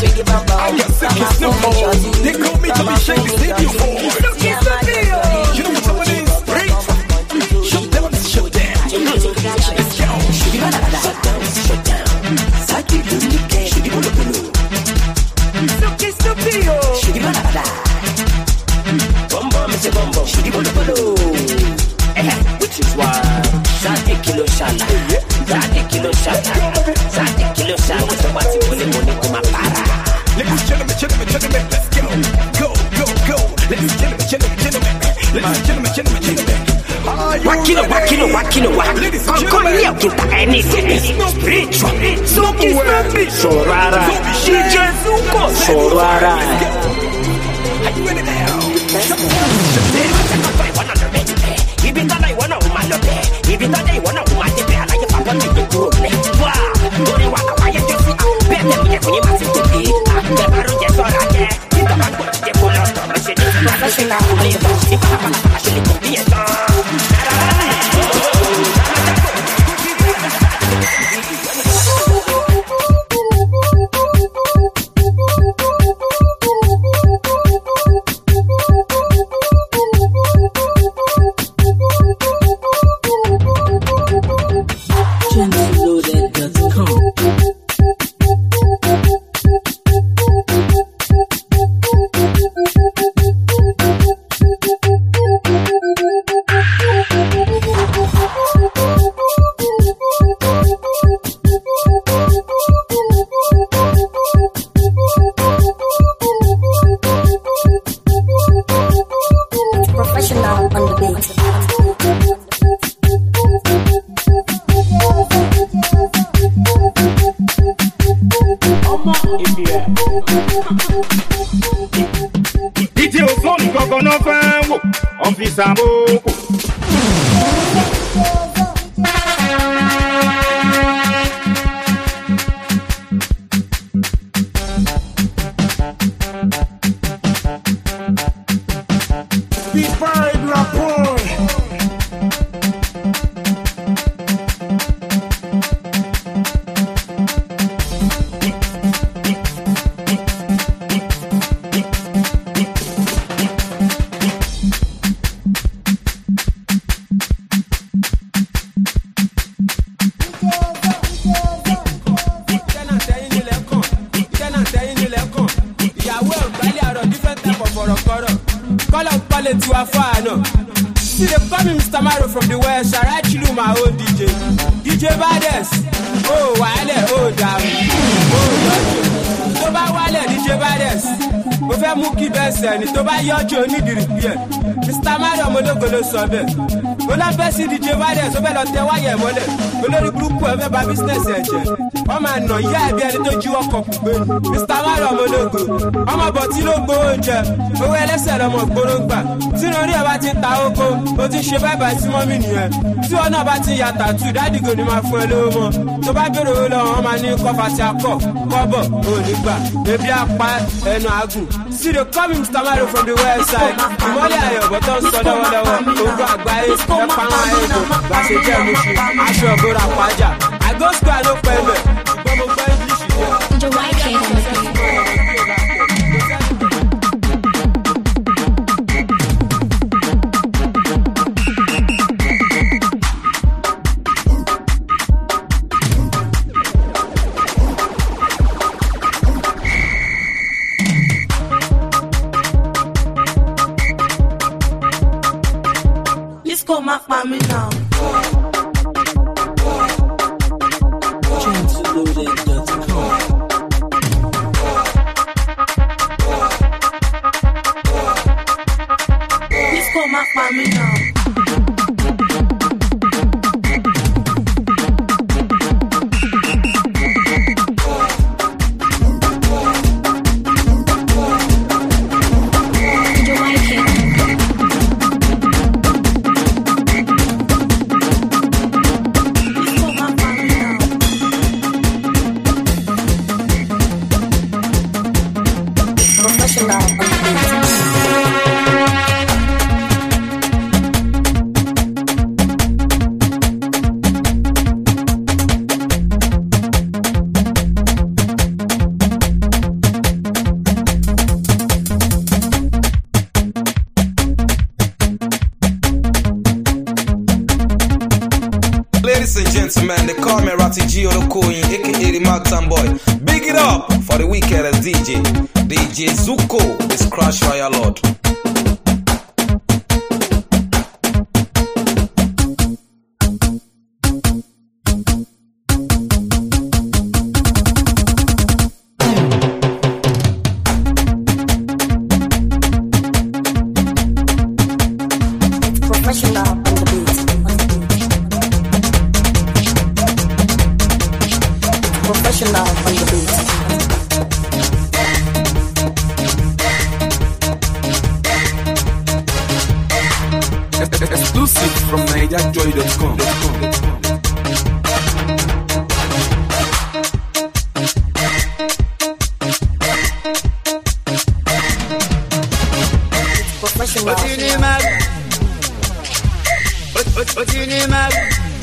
Speaker 5: I got sick as no more. They call me to be shaking the stadium for. You know what it is? Shut down. Let's go. Shut down. Saki Dunike. Stupio. Bombo, Mr. Bombo. Which is why Zane Kilo Shala. So what's it money kuma para? Ladies and gentlemen, let's go. Ladies and gentlemen. Wakilo. Come here, kita anything. Spiritual. Sorara. DJ Zuko. Sorara. Are you ready now? Even though I wanna woman love it, even though I wanna woman to be like a papa make it good. Wow, don't you walk away and just better me when you must to be. The barrel just all right there. Sit up and put the full of the machine. Professional, I am the papa actually could be a song.
Speaker 7: DJ Osoni kankan náà fẹ́ wò, ọ̀n fi sàmókò.
Speaker 8: wallet to a fire, no. See, they call me Mr. Mario from the West. I write you my own DJ. DJ Bades. Oh, Wale, oh, damn. Oh, Toba Wale, DJ Bades. Mo fẹ́ mú kí bẹ́ẹ̀ sẹ́ni tó bá yọjú onídìrí bíẹ̀. Mr. Mario Mológo ló sọ bẹ́ẹ̀. Mo lọ bẹ́ sí DJ Bades, ó fẹ́ lọ tẹ wáyẹ̀ mọ́lẹ̀. Olórí burúkú ẹ̀ fẹ́ bà business ẹ̀ jẹ́. Wọ́n máa nà yá ẹ̀bí ẹni tó jí ọkọ̀ pùpé. Mr. Mario Mológo. Ọmọ bọ̀ tí ló gbowó oúnjẹ. Owó ẹlẹ́sẹ̀ lọmọ gbóró gbà. Tí orí ẹ̀ bá ti ta oko, o ti ṣe báyìí báyìí sí mọ́mí nìyẹn. Tí wọn náà bá ti ya tàtú, dádìgò ni máa fún ẹ lówó mọ́. Tó bá bèrè owó lọ, wọ́n máa ní kọ́fà tí a kọ̀. Kọ́bọ̀, ò ní gbà. Ebi apá ẹnu àgùn. See the coming Mr. Mario from the west side. Ìmọ̀lẹ̀ ayọ̀bọ̀ tó ń sọ lọ́wọ́lọ́wọ́. Ogun àgbáyé, ẹ̀pà àwọn ayédò. Bàṣẹ jẹ́ Muṣu, aṣọ ògbóra pàjá. Àgọ́ square ló pẹ́ mẹ́. Ìgbọ́n mo gbọ́ English jẹ́.
Speaker 15: Come up by me now. Please come up by me now.
Speaker 18: Ladies and gentlemen, they call me Ratty G Olokoyin, aka the Mountain Boy. Big it up for the weekend as DJ. DJ Zuko, this Crash Fire Lord.
Speaker 15: Professional on the beat. Professional on the beat.
Speaker 2: Exclusive from NigerJoy.com.
Speaker 15: Professional.
Speaker 12: What you need, Mag?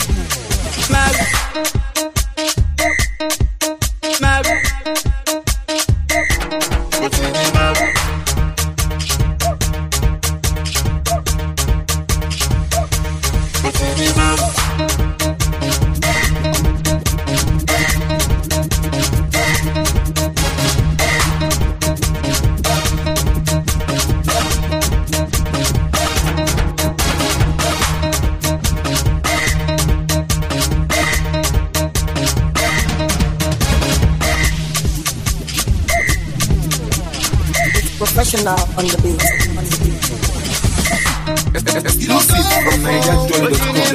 Speaker 15: Professional on the beat.
Speaker 2: Exclusive from NigerJoy.com.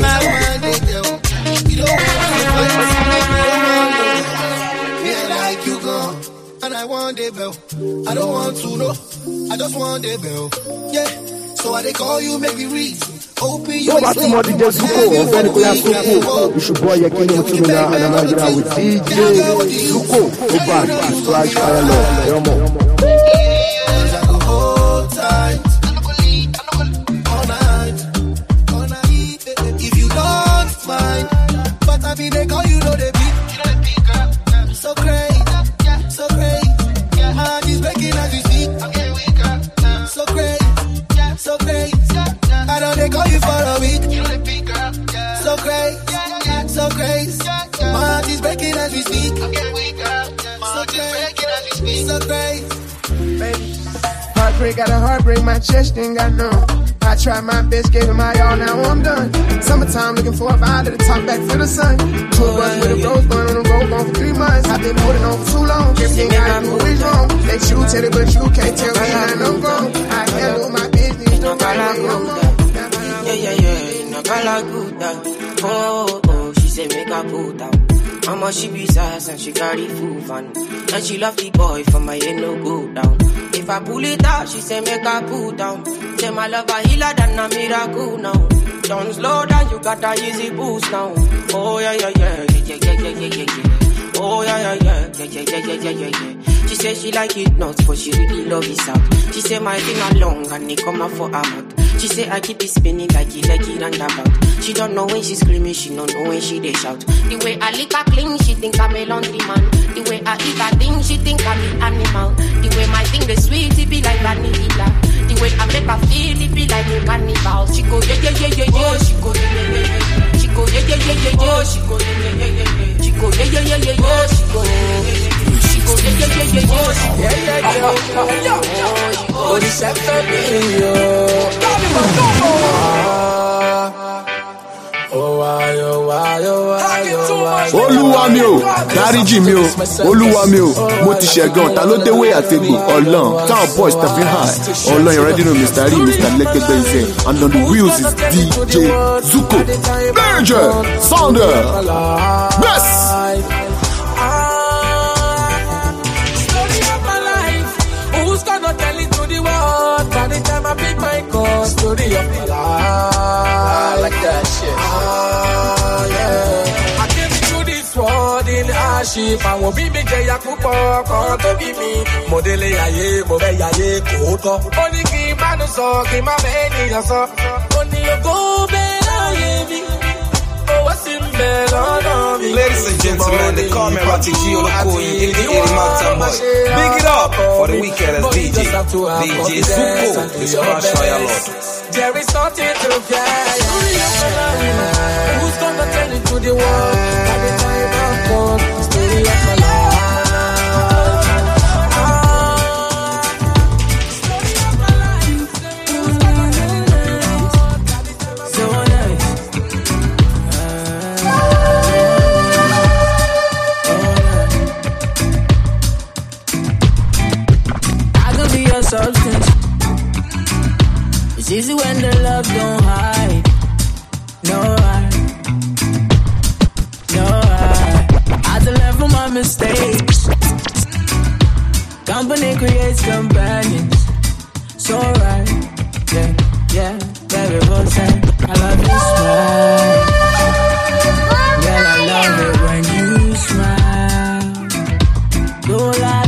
Speaker 9: Like you gone, and I want a bell. I don't want to know, I just want a bell. Yeah, so I they call you, make me read. Open your
Speaker 24: eyes. DJ Zuko, ọ̀gbẹ́ni kò yá Zuko. It's your boy Yekini Mutumina, and I'm hanging out with DJ Zuko. Go back, Crash Fire Lord.
Speaker 9: They call you know they beat. So crazy, so crazy. My heart is breaking as we speak. So crazy, so crazy. I know they call you for a week. So crazy, so crazy. My heart is breaking as we speak. So crazy, so crazy.
Speaker 23: Bad
Speaker 1: heartbreak, got a heartbreak, my chest ain't got none. I tried my best, gave it my all, now I'm done. Summertime, looking for a ride to the top, back to the sun. Tour bus with a rose bun on the road, gone for 3 months. I've been holding on for too long, everything I do is wrong. Let you tell it, but you can't tell me how I'm wrong. I handle my business, don't right way I'm wrong.
Speaker 10: Yeah, no gala good down. Oh, she say make her put down. Mama she be sass and she carry full fun. And she love the boy for my head no go down. If I pull it out, she say make her put down. Say my love a healer than a miracle now. Don't slow down, you got a easy boost now. Oh yeah. Oh yeah. She say she like it nuts, but she really love it out. She say my finger long and it come out for her mouth. She say I keep it spinning like it roundabout. She don't know when she screaming, she don't know when she they shout. The way I lick her clean, she think I'm a laundry man. The way I eat her thing, she think I'm an animal. The way my thing the sweet, it be like vanilla. The way I make her feel, it be like a carnival. She go yeah. She go yeah. She go yeah. She go yeah. She go yeah. She go
Speaker 24: Olúwa mi o, dáríjì mi o, Olúwa mi o, mo ti ṣẹ̀gàn, ta ló déwé àtegbò, Ọlọ́run, táwọn boys tàbí high, Ọlọ́run you already know Mr. Rí, Mr. Lẹ́gbẹ̀gbẹ̀ Ife, and on the wheels is DJ Zuko, Danger, Sounder, Best.
Speaker 13: By the time I pick my call, story of the life. I like that shit. Yeah. I came into this world in hardship. I won't be big Jaya Kupo, come to be me. Modele aye, mobe aye, koto. Only keep my no so, keep my baby no so. Only you go better, me.
Speaker 18: Ladies and gentlemen, they call me Rati G Olokoyin, aka Mountain Boy. Big it up for the weekend as DJ Zuko, this Crush Royal Lord.
Speaker 13: There is nothing to fear. Who's gonna tell it to the world? By the time I'm gone, story of my life.
Speaker 15: Substance. It's easy when the love don't hide. No hide. I had to learn from my mistakes. Company creates companions. So right, yeah. Baby, both say I love you smile. Girl, I love it when you smile. Don't lie.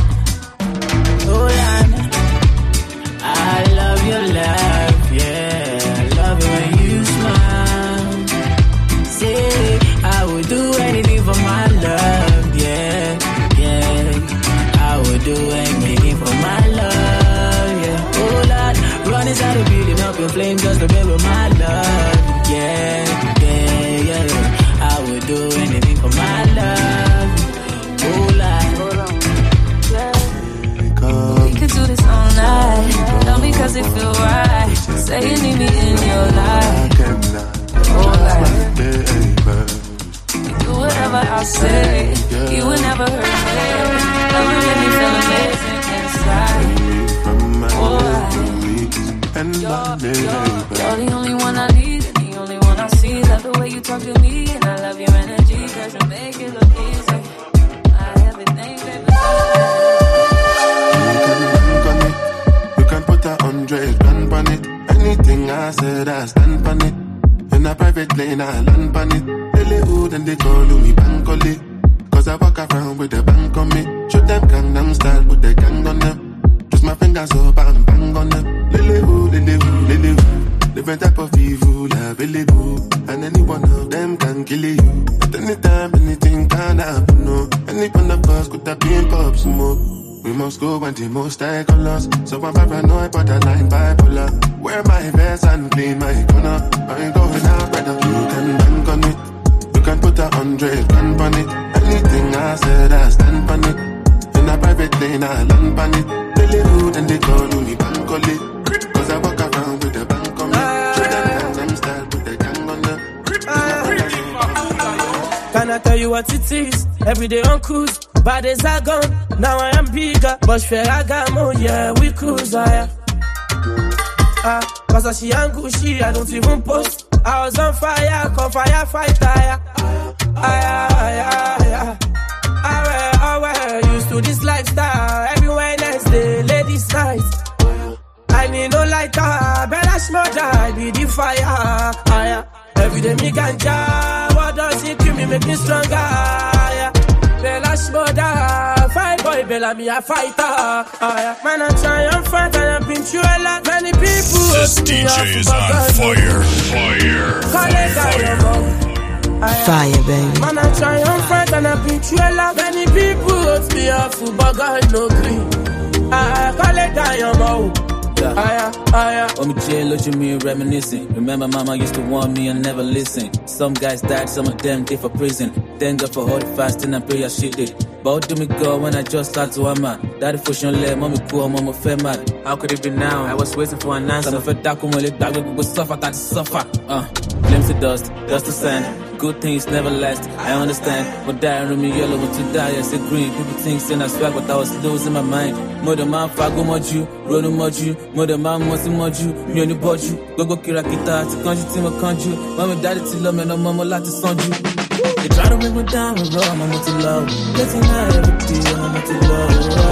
Speaker 15: I love your laugh, yeah. I love it when you smile. Say, I would do anything for my love, yeah. I would do anything for my love, yeah. Oh Lord, run inside of building up your flame just to build with my love, yeah. I would do anything for my love. Oh Lord, we could do this all night. Not because it feel right. Say you need me in your life. Oh, life. You do whatever I say. You will never hurt me. Love will make me feel amazing inside. Oh, you're the only one I need and the only one I see. Love the way you talk to me and I love your energy. Cause you make it look easy. Everything, baby.
Speaker 14: 100 grand on it. Anything I said, I stand on it. In a private plane, I land on it. Lily hood and they call me Bankole. Cause I walk around with a bank on me. Shoot them Gangnam style with the gang on them. Twist my fingers up and bang on them. Lily hood. Different type of evil available. And any one of them can kill you. At any time, anything can happen, no. Any one of us could have been pop smoke. We must go when the most I colors. So I'm paranoid, borderline bipolar. Wear my vest and clean my corner. I ain't going out, brother, you can bank on it. You can put 100 grand on it. Anything I said, I stand on it. In a private lane, I land on it. Lily hood and they call me Bankole. Cause I walk around with the bank on me. Them style with the gang on them.
Speaker 6: Can I tell you what it is? Every day on cruise, bad days are gone. Now I am bigger, but Ferragamo, yeah, we cruise higher. Cause I see Angushi, I don't even post. I was on fire, come firefighter. I wear used to this lifestyle. Every Wednesday, ladies' night. I need no lighter, better smother, I be the fire. Every day me ganja, what does it kill me, make me stronger. Bella smother, fight boy, Bella me a fighter. Man, I try and fight, and I've been through a lot. Many people.
Speaker 16: This DJ is on fire.
Speaker 20: Fire, baby.
Speaker 6: Man, I try and fight, and I've been through a lot. Many people wrote me off, but God no green. Call it diamond.
Speaker 17: On me chill, look at me reminiscing. Remember mama used to warn me and never listen. Some guys died, some of them did for prison. Thank God for all the fasting and prayer shit did. But how do me go when I just start to hammer? Daddy push on leg, mommy cool, mama fair mad. How could it be now? I was waiting for an answer. Some of it dark when we go suffer, that suffer. Glimpse of dust to sand. Good things never last, I understand. But dying me yellow, want to die, I say green. People think saying I swag, but I was losing my mind. Mother man, fago moju, rono moju. Mother man, mosi moju, me on the boju. Go kira kita, to kanju, team kanju. Mommy, daddy, to love me, no mama, like to sanju. They try to bring me down, me raw, mama, to love. Getting high every day, mama, to love.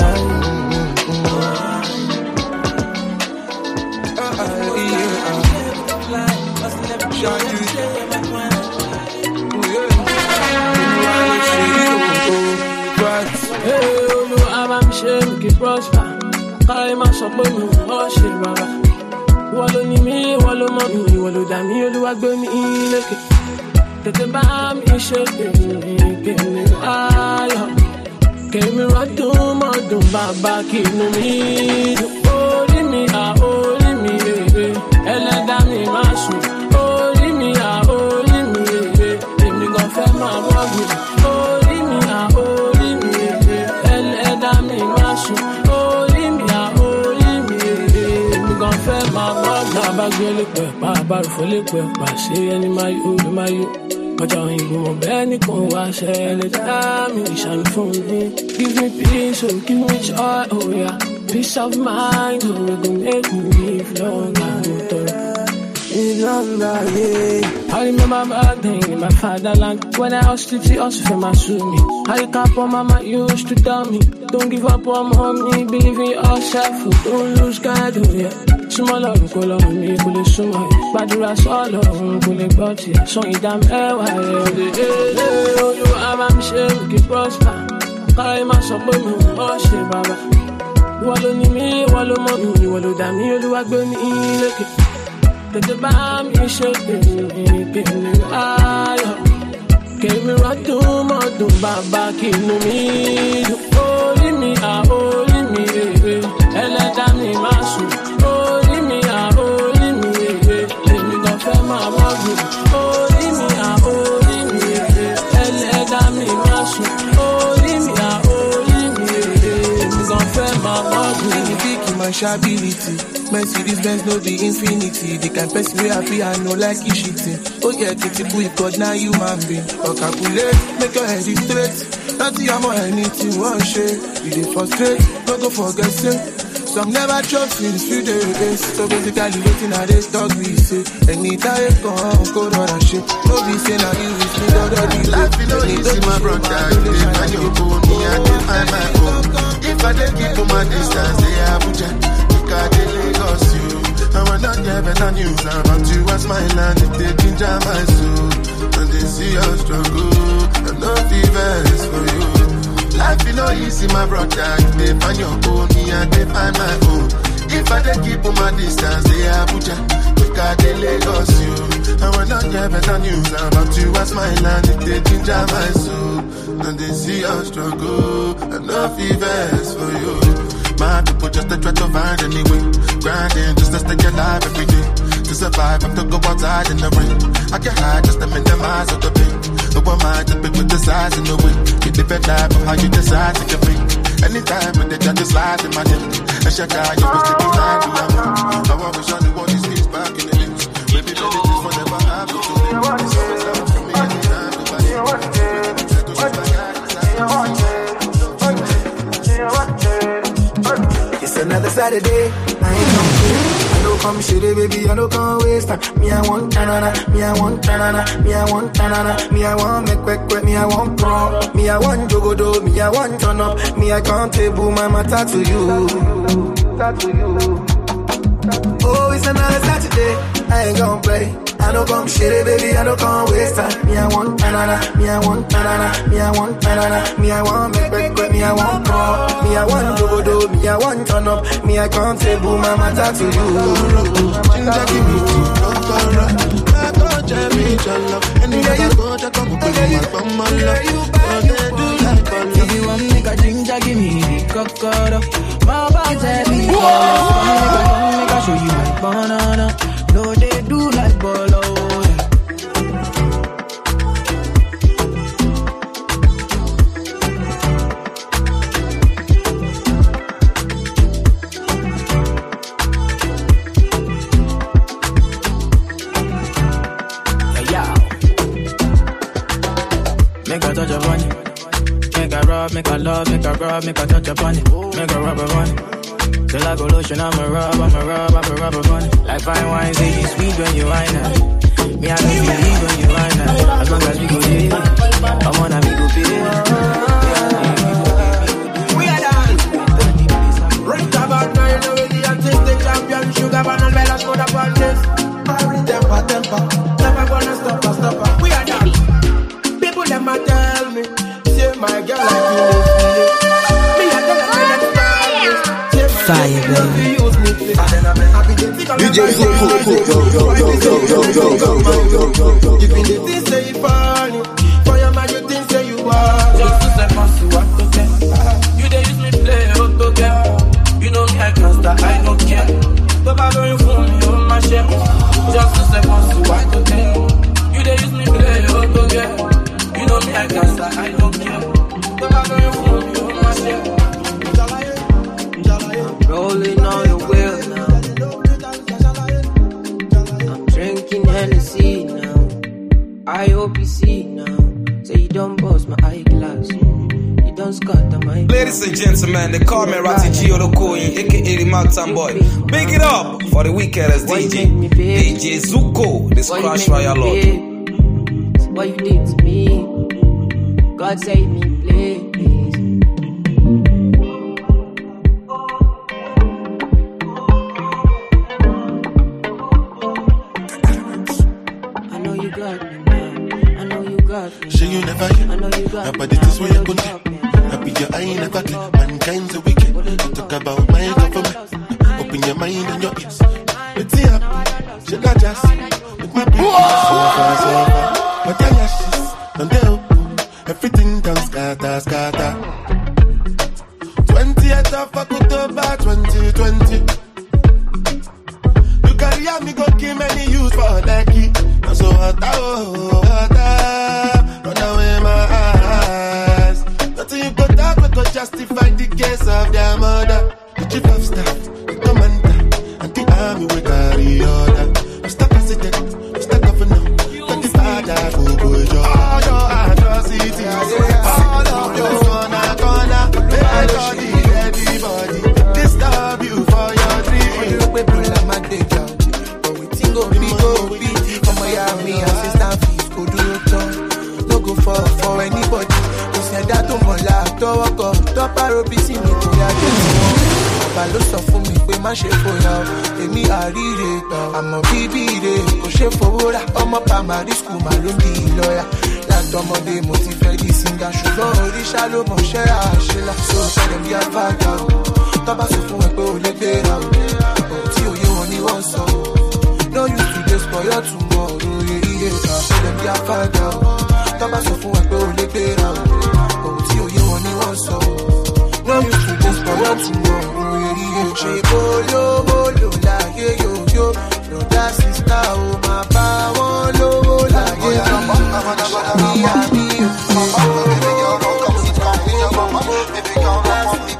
Speaker 6: I'm sure we can prosper. Carry my support, no shit, baba. Wallow ni me, wallow mommy, wallow dami, wallow agbeni ileke. Tete ba mi shake me, ayo. Kemi radun modun baba kinu mi. Ori mi, eleda mi masu. Ori mi, emi gon fe ma bogu. Ori mi, eleda mi masu. Ori mi, emi gon fe ma bogu. Baba gbele pe, baba rufole pe, ba se eni mayu. Ọjọ́ ìgbò mọ̀ bẹ́ẹ̀ ní kò wá ṣẹlẹ̀ dá mi ìṣàmì fún mi. Give me peace, oh, give me joy, oh yeah. Peace of mind, oh, it gon' make me live longer, yeah. I remember back then in my fatherland, when I was street, also for my me. I look up on mama used to tell me, don't give up on mommy, believe in yourself, don't lose God, oh yeah. Súnmọ́ lọ́rùn kó lọ́rùn mi kò lè súnmọ́ ẹ̀. Gbàdúrà sọ́lọ́run kò lè gbọ́ tiẹ̀. Sọ ìdá mẹ́wàá ẹ̀. Olúwa máa ń ṣe òkè prosper. Káyé máa sọ pé mi ò ṣe bàbá. Ìwọ ló ní mí, ìwọ ló mọ̀ mí, ìwọ ló dà mí, Olúwa gbé ní lékè. Tètè bá mi ṣe kèmí ayọ̀. Kèmí rọ́dún mọ́dún bàbá kìnnú mi dùn. Orí mi, ẹlẹ́dàá mi máa sùn.
Speaker 9: Ability. Mercedes Benz know the infinity. The kind person we happy I know like you shitting. Oh yeah, kitty boy, God now you man be. Or calculate, make your head straight. Nothing I'm on anything one shit. You dey frustrate, don't go forget say. Some never trust since few days. So basically waiting at this talk we say. Anytime come, go on and shit. No be say now you wish me all the
Speaker 14: life you know easy my brother. You dey find your own, me I dey find my own. If I dey keep on my distance, they Abuja, because they Lagos you. I will not get better news about you as my land. If they ginger my soul, and they see your struggle, and no fevers for you. Life you know easy my brother. You dey find your own, me I dey find my own. If I dey keep on my distance, they Abuja, because they Lagos you. I will not get better news about you as my land. If they ginger my soul, and they see your struggle, and no fevers for you. My people just to try to find any way, grinding just to stay alive every day. To survive, I have to go outside in the rain. I can hide just to minimize all the pain. No one mind to pick with the size in the way. You live a life of how you decide to compete. Anytime when they try to slide in my DMs, I check out your post it time to your move. I always on the one these days back in the days. Baby, this will never happen to me. It's always happened for me anytime to buy it.
Speaker 9: It's another Saturday, I ain't gon' quit. I don't come shitty, baby, I don't come waste time. Me, I want tanana, me, I want tanana, me, I want tanana, me, I want make quick, me, I want pro, me, I want jogodo, me, I want turn up, me, I can't table my matter to you. Oh, it's another Saturday, I ain't gon' play. I don't come shitty, baby, I don't come waste time. Me, I want tanana, me, I want tanana, me, I want tanana, me, I want make quick, me, I want pro, me, I want jogodo, me, I want turn up, me, I can't table my matter to you.
Speaker 14: Ginger, give me tea, I don't Jerry, your love. Anywhere you go, just come put my from my love.
Speaker 6: If you want me, a ginger, give me the cocoa. Mama, Jerry, make I show you my banana. No, they do like bolo. Make a touch upon it. Make a rub, make a love, make a rub, make a touch upon it. Make a rub upon it. Till I go lotion, I'm a rub upon it. Like fine wine, say you sweet when you wine it. Me, I don't believe when you wine it. As long as we go there, I wanna be go pay.
Speaker 12: We are done. Right about now, you know we can take the champion. Sugar, banana, bella, scored upon this. Temper. Never gonna stop. We are done. People them a tell me, say my girl like you me a tell them
Speaker 20: Fire, baby.
Speaker 12: DJ Zuko. You think the things say you funny, for your man you think say you are.
Speaker 6: Just to say pass you up to them. You they use me play out to them. You know me I can't stop, I don't care. Don't bother you for me on my share. Just to say pass you up to them. You they use me play out to them. You know me I can't stop, I don't care. Don't bother you for me on my share.
Speaker 10: Rolling on your wheel now. I'm drinking Hennessy now. I hope you see now. Say you don't bust my eyeglass. You don't scatter my.
Speaker 18: Ladies and gentlemen, they call me Ratty Giolokoyin, aka the Mountain Boy. Big it up for the weekend as DJ Zuko, this Crash Royal Lord.
Speaker 10: What you did to me, God save me, please.
Speaker 14: Sure you never hear. But this is where you're going to. I be your eye never clear. Mankind's a wicked. You talk about my government. Open your mind and your ears. Let's see how. Should I just with my people? So far. But your ashes and they open. Everything down scatter. 20th of October 2020. You carry me go kill many youths for Lucky. So hot, run away my eyes. Nothing you got that we could justify the case of their mother. The chief of staff, the commander, and the army will carry order. Mr. President, Mr. Governor, but the father who goes all your atrocities, all of your corner, I got the dead body, disturb you for your dream.
Speaker 9: But we think go be. Me assistant fees go do your turn. No go for anybody. Kò sí ẹ̀dá tó mọ̀lá tọwọ́ kọ. Tọ́párò bí sí mi kò yá dé tí wọ́n. Bàbá ló sọ fún mi pé má ṣe fòyà o. Èmi àríre tán. Àmọ́ bíbí ire kò ṣe fowó rà. Ọmọ primary school mà ló ń di lọ́yà. Látọmọdé mo ti fẹ́ di singer. Ṣùgbọ́n oríṣà ló mọ̀ ṣẹ́ àṣelà. So tẹ́lẹ̀ bí àfáàgà o. Tọ́ba sọ fún ẹ pé o lè gbéra o. Ohun tí òye wọn ni wọ́n sọ o. No use today for your tomorrow. Dem be a father. Tọ́ba sọ fún ẹ pé o lè gbéra o. Ohun tí òye wọn ni wọ́n sọ. No use today for your tomorrow. Ṣé olówó láyé yóyó? Broda sista o máa bá wọn lówó láyé yóyó. Ṣàmì àmì òkè.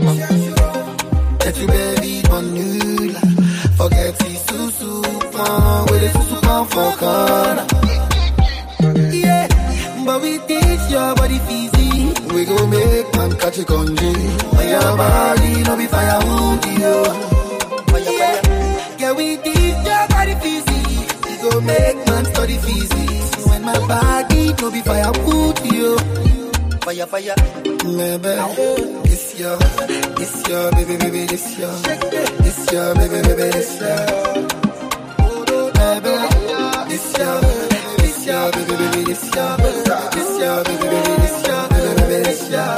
Speaker 9: Get you baby bonula. Forget the susu pan. With the susu pan for corner. Yeah, but we teach your body physique. We gon' make man catch a congee. When your body no be firewood, yo. Yeah, yeah, we teach your body physique. We gon' make man study physics. When my body no be firewood, yo. Fire, fire, baby. This your, baby, baby, this your, baby, baby, this your, baby, this your, baby, baby, this your, baby, baby, this your, baby, baby, this your.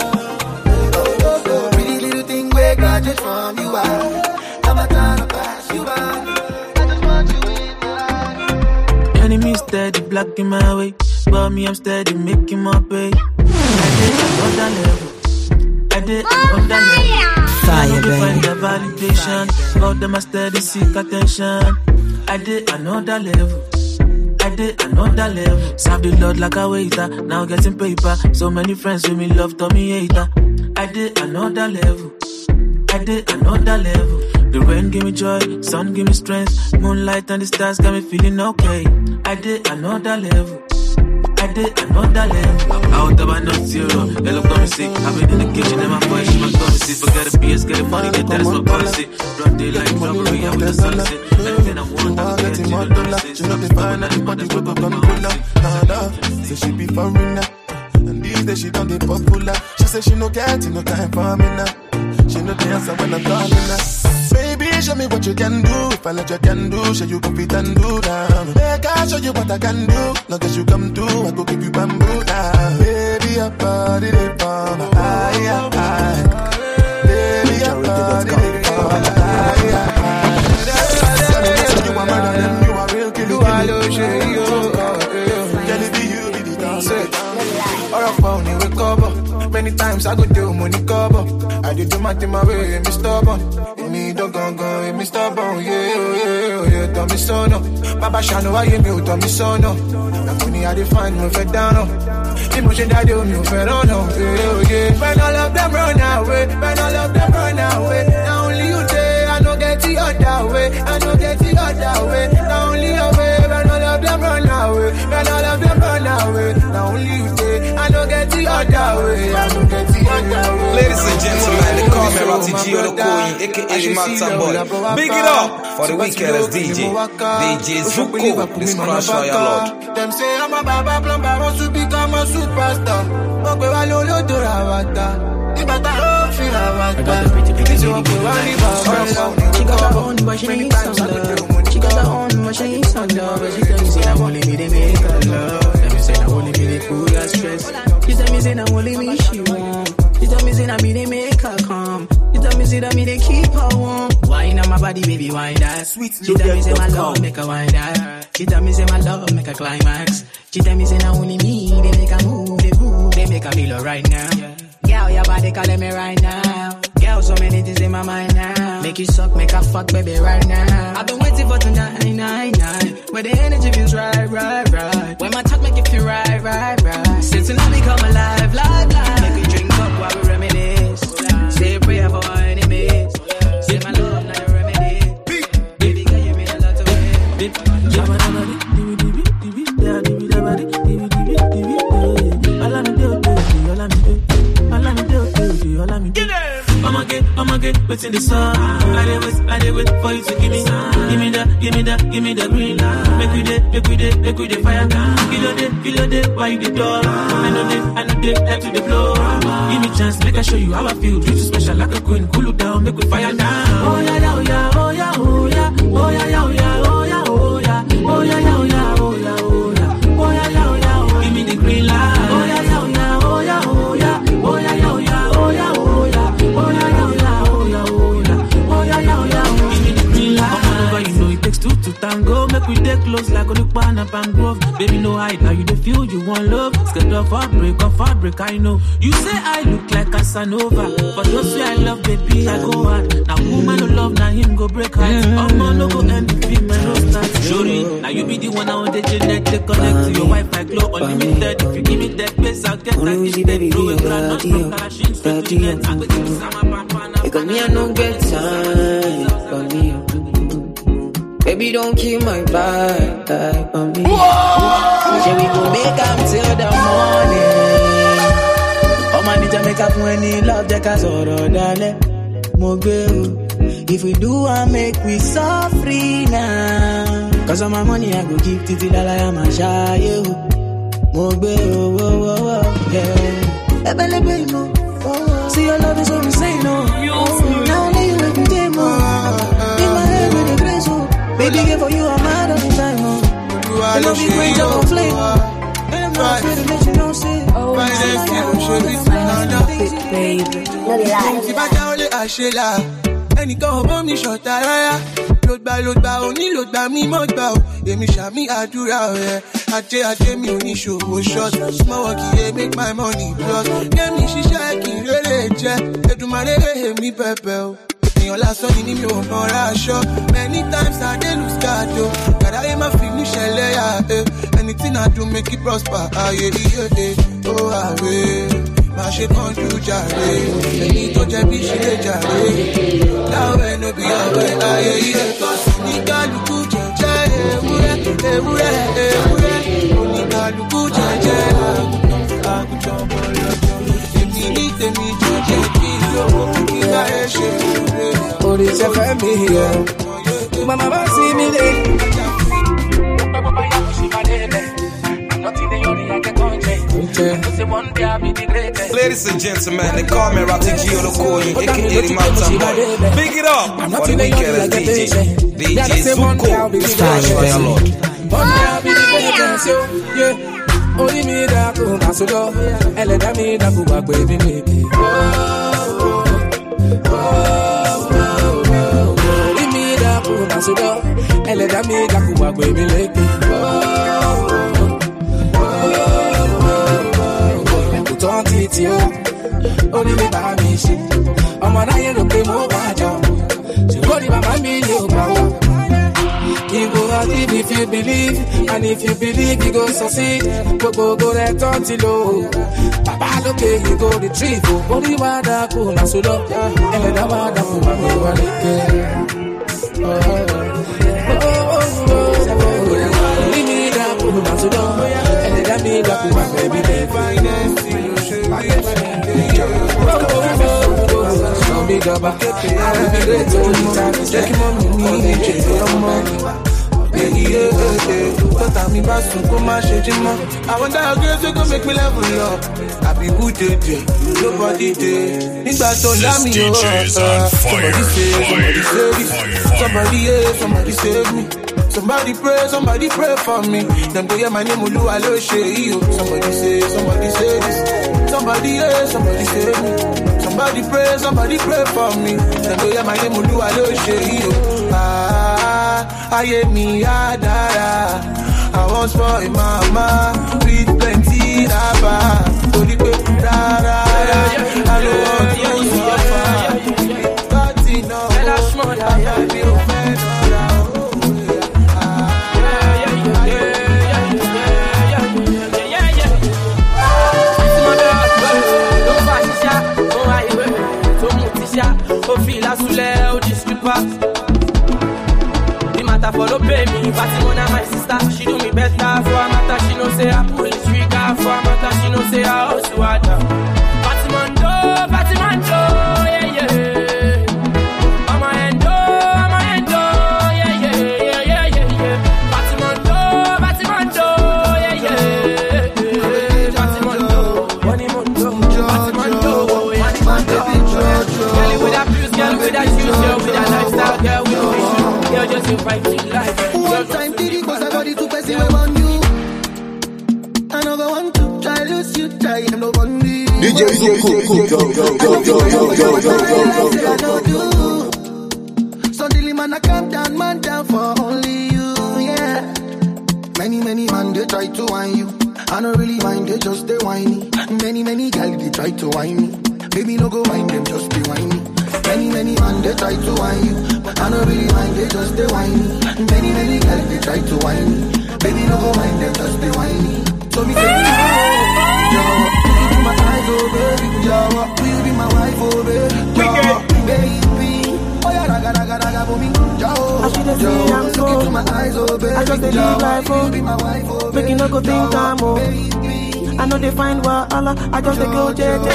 Speaker 9: Pretty little thing we graduate from you are. I'm not trying to pass you by. I just want you in my life.
Speaker 6: Enemy steady blocking my way, but me I'm steady making my pay. I did another level.
Speaker 20: Fire, baby.
Speaker 6: Find the validation. All them a steady seek attention. I did another level. Serve the Lord like a waiter. Now getting paper. So many friends with me love Tommy hater. I did another level. The rain give me joy, sun give me strength. Moonlight and the stars got me feeling okay. I did another level. Out of a not zero, they look on me sick. I've been in the kitchen and my voice, she must come and see. Forget the BS, get it money, get that is my policy. Broad daylight, robbery, I'm with the sunset. Anything I want, I'm getting it.
Speaker 14: She know they find out the body will go come pull up. Say she be foreigner, and these days she done the popular. She say she no getting no time for me now. She no dance when I'm calling her. Baby, show me what you can do. If I let you can do, show you compete and do down. Make I show you what I can do. Long as you come through, I go give you bamboo down. Baby, your body they bomb. Baby, your body they bomb. You are mad and you are real killer. You are low shade, yo. Can it be you, be the dancer?
Speaker 3: Or a phone, you wake up. Many times I go do money cover. I did do my thing my way, and me stubborn. Me don't go, and me stubborn. Yeah. Tell me so no. Baba Shano, I hear me, tell me so no. Na money I define me fed down. Emotion that do me fed on. Yeah. When all of them run away, now only you there. I don't get the other way. Now only your way. When all of them run away, now only you there. I don't get the other way.
Speaker 18: Ladies and gentlemen, they call me Ratty Gio Lokoyi, aka Matam Boy. Big it up for the weekend as DJ Zuko, this Crash Fire Lord.
Speaker 3: Them say I'm a baba plumber, I want to become a superstar. Okay, I know you do Ravata. Ibata, feel Ravata.
Speaker 15: She got her own, but she needs some love. She got her own, but she needs some love. But she tell me, say, I'm only me, they make her love. Tell me, say, I'm only me, they cool her stress. She tell me, say, I'm only me, she want. She tell me, say, I'm me, they make her calm. She tell me, say, I'm me, they keep her warm. Wine on my body, baby, wine that. She tell me, say, my love, make her wine that. She tell me, say, my love, make her climax. She tell me, say, not only me, they make her move, they make her feel alright now. Girl, your body calling me right now. Girl, so many things in my mind now. Make you suck, make her fuck, baby, right now. I've been waiting for tonight, where the energy feels right. When my talk make it feel right. Since tonight become alive. Make we drink up while we reminisce. Say a prayer for our enemies. Say my love, not a remedy. Baby, girl, you mean a lot to me.
Speaker 6: I'ma get what's in the sun. I did wait for you to give me the green light. Make we dey fire. Kilo day, why you the door? I know they head to the floor. Give me chance, make I show you how I feel. Treat you special like a queen, cool you down, make we fire down. Oh yeah, oh yeah, oh yeah, oh yeah, oh yeah, oh yeah, oh yeah, oh yeah, oh yeah, oh yeah, oh yeah, oh yeah, oh yeah, oh yeah, give me the green light. Oh yeah, oh yeah, oh yeah, oh yeah, oh yeah, oh yeah, oh yeah, oh yeah, oh yeah, give me the green light. Come on over, you know it takes two to tango. Make we take close like on the pan up and grove. Baby, no hide, now you the feel you want love. Scared of heartbreak, I know. You say I look like Casanova, but those way I love, baby, I go hard. Now woman no love, now him go break heart. Oh man, no go end the film, man, no start. Shorty, now you be the one I want the genet to connect to your Wi-Fi glow unlimited. If you give me that place, I'll get that. Baby, throw it, not from Kalashin, straight to net. I go give you some papa.
Speaker 10: Because me, I don't get time for me. Baby, don't kill my vibe for me. Shall we go make up till the morning? Oh man, need to make up when he love the casoro, darling. If we do, I make we so free now. Cause all my money I go give to the I am a shy. See your love is so insane, no. Now only you make me day more. In my head with the grace, baby, give for you, I'm mad all the time, I love you, great, I'm on flame. And I'm not afraid to let you know, say, baby, no lie. Ẹnìkan ọmọ mi ṣọ̀tá rárá. Lògbà òní lògbà mi mọ́ gbà ò. Èmi ṣàmì àdúrà rẹ̀. Ajé mi ò ní ṣòwò short. Small work yẹ make my money plus. Kémi ṣiṣẹ́ kí n rere jẹ́. Èdùmàrè èmi pẹ̀pẹ̀ o. Èèyàn lásán ni mi ò mọ̀ra aṣọ. Many times I dey lose guard o. Kàdáyé má fi mí ṣẹlẹ̀ yà. Anything I do make it prosper. Ayé iye ó àwẹ̀. Má ṣe kánjú jàre, èmi tó jẹ́ bí ṣe lè jàre. Láwẹ̀ ló bí ọ̀wẹ̀ ayé iye kan sí ní kálukú jẹ́jẹ́ ewúrẹ́. Oníkálukú jẹ́jẹ́ àgùntàn bọ̀lọ̀jọ̀. Èmi ní tèmi jẹ́jẹ́ kí lówó kí láyé ṣe rere. Oríṣẹ́ fẹ́ mi yọ, màmá bá sí mi lé.
Speaker 18: Ladies and gentlemen, they call me Ratty Gio Lokoyin, aka the Mountain Boy. Big it up for the weekend as DJ Zuko, the Scratch Fire Lord. Only me that could pass it off, and let me that could back with me. Only me that could pass it off, and let me that could back with me. Only me by me, I'm on I don't pay more job. So go to my million power. You go out if you believe, and if you believe, you go succeed. Go that until low. Papa look at you go retrieve. Only one that cool, and so low. And let that one that my only me that cool, and so low. And let me that cool, my baby. Big up, I will be great all the time. Take him on me, but I'm in Basu, come on, shake him up. I want that girl to go make me level up. I be good day, nobody day. Think that don't let me up. Somebody save me. Somebody pray for me. Them go hear my name, Ulu Alo Shei. Somebody say this. Somebody save me. Somebody pray for me. Then go hear my name, Ulu Alo Shei. Aye mi adara. I was for a mama with plenty raba. Holy baby, rara. I don't want to suffer. But you know, I be offended. Follow baby, Fatima my sister, she do me better. For a matter, she know say I pull the trigger. For a matter, she know say I also had her. Fatima do, yeah. I'ma endo, yeah. Fatima do, yeah. Fatima do, money mondo, girl with that blues, girl with that shoes, girl with that lifestyle, girl with no issue. You're just inviting life.
Speaker 9: One time did it cause I got it to person I want you. Another one to try lose you try and no one me.
Speaker 24: DJ
Speaker 9: Suddenly man I calm down, man down for only you, yeah. My
Speaker 1: Many man they try to whine you. I don't really mind, they just they whiny. Many gal they try to whine me. Baby no go whine them, just they whiny. Many man they try to whine you. I don't really mind, they just they whiny. Many gal they try to whine me. Baby no go whine them, just they whiny. So me say, Jawa, will you be my eyes, oh baby? Jawa, will you be my wife, oh baby? Jawa, baby, oh yeah, raga for me. Jawa, look into my eyes, oh baby.
Speaker 6: I just live life, oh, make you no go think I'm oh. I know they find wahala, I just go JJ.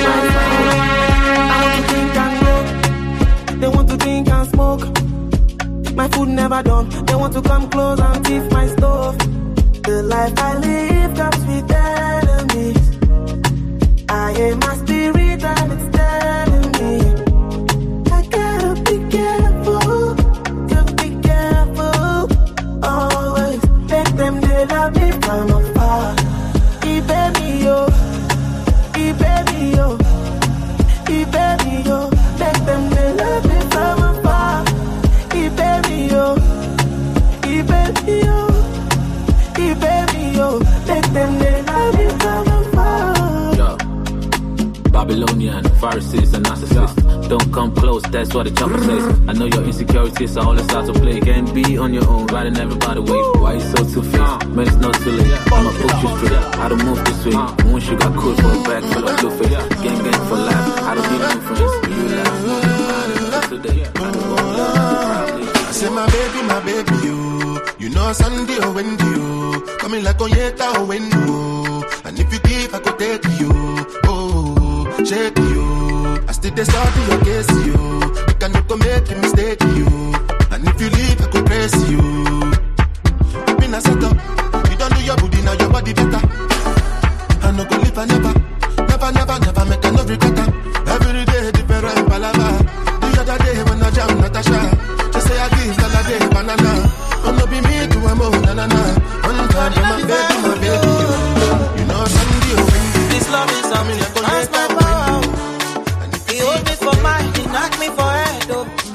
Speaker 6: I want to drink and go, they want to drink and smoke. My food never done, they want to come close and thief my stuff. The life I live comes with enemies. I am my spirit and it's telling me I gotta be careful, always. Let them they love me from afar. Baby yo, let them they love me from afar. Baby yo, let them they love me from afar.
Speaker 17: Yo, Babylonian, Pharisees and narcissists. Don't come close, that's what the chopper says. I know your insecurities are all the start to play. Can't be on your own, riding everybody wave. Why you so two-faced? Man, it's not too late. I'ma push you straight, I don't move this way. Moon sugar cool for a back full of blue face. Gang for life, I don't need no friends. You laugh, today, I
Speaker 14: say my baby, you know Sunday or Wendy, you coming like Onyeta or Wendy, and if you give, I could take you, oh, shake you. I still they start your case, you cannot go make a mistake, you, and if you leave, I could press you. You been a setup, you don't do your booty, now your body better. I no go live, I never make a no regret. Every day different palava. The other day when I jam Natasha, just say I give the other day banana. I'm not be me to a mo na. One time my baby, you know Sunday or Wendy.
Speaker 12: This love is something like that's my power. He hold me for mine, he knock me for head.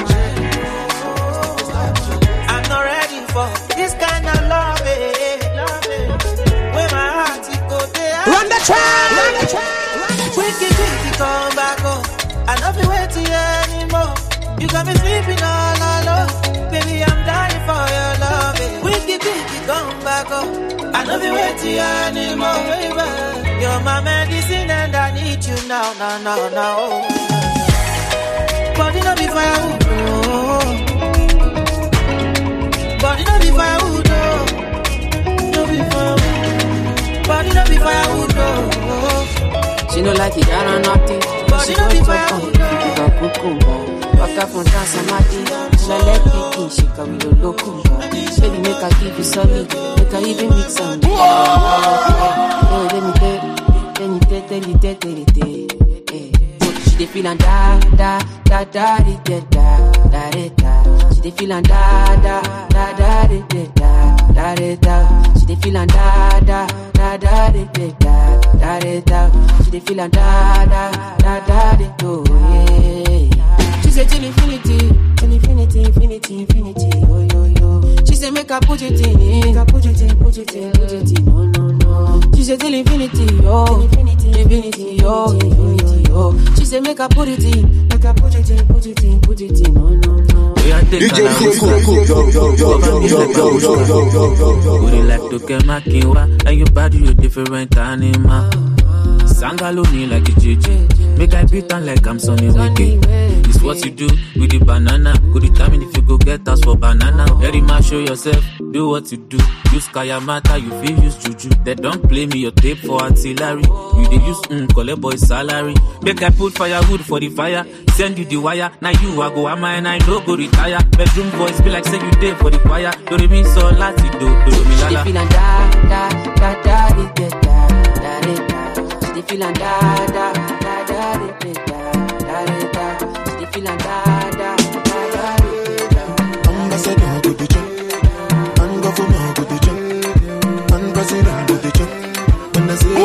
Speaker 12: I'm not ready for this kind of love. Where my heart it go there.
Speaker 6: Run the track.
Speaker 12: Quicky, come back home. I don't be waiting anymore. You got me sleeping all alone. Baby, I'm dying for your love. Quicky, come back home. I don't be waiting anymore. Baby. You're my medicine and I need you now. Body no be firewood, oh. Body no be firewood, oh. No be firewood. Body no be firewood, oh.
Speaker 10: She no like it, I don't know nothing.
Speaker 12: Body no be firewood, oh.
Speaker 10: Waka from Tansamati, she like picking, she come with a local. Baby, make her give you solid, make her even mix some. She dey feel and da. She dey feel and da. She dey feel and da. She dey feel and She said till infinity, oh yo. She said make her put it in, no. She said till infinity, infinity, oh. She said make her put it in, no.
Speaker 17: DJ Would like to get my kiwa, and your body you different animal. Sangaloni like a JJ. Make I beat on like I'm Sonny Wiki. It's what you do with the banana. Could determine if you go get us for banana. Very much show yourself, do what you do. Use Kayamata, you feel use Juju. They don't play me your tape for artillery. You they use collect boy salary. Make I put firewood for the fire. Send you the wire. Now you are go am and I no go retire. Bedroom boys be like say you day for the choir. Do they mean so lati do me lala.
Speaker 10: She feeling She feeling She feeling
Speaker 14: Ambassador go the check, and governor go the check, and president go the check. When I say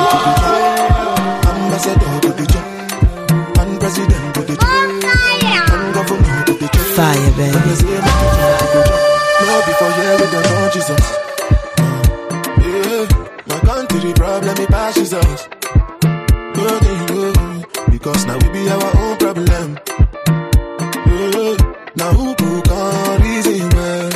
Speaker 14: ambassador go the check, and president go the check, and governor go the check.
Speaker 20: Fire, baby.
Speaker 14: When I say no before here we don't know Jesus. cash is us. Because now we be our own problem. Now who can reason well.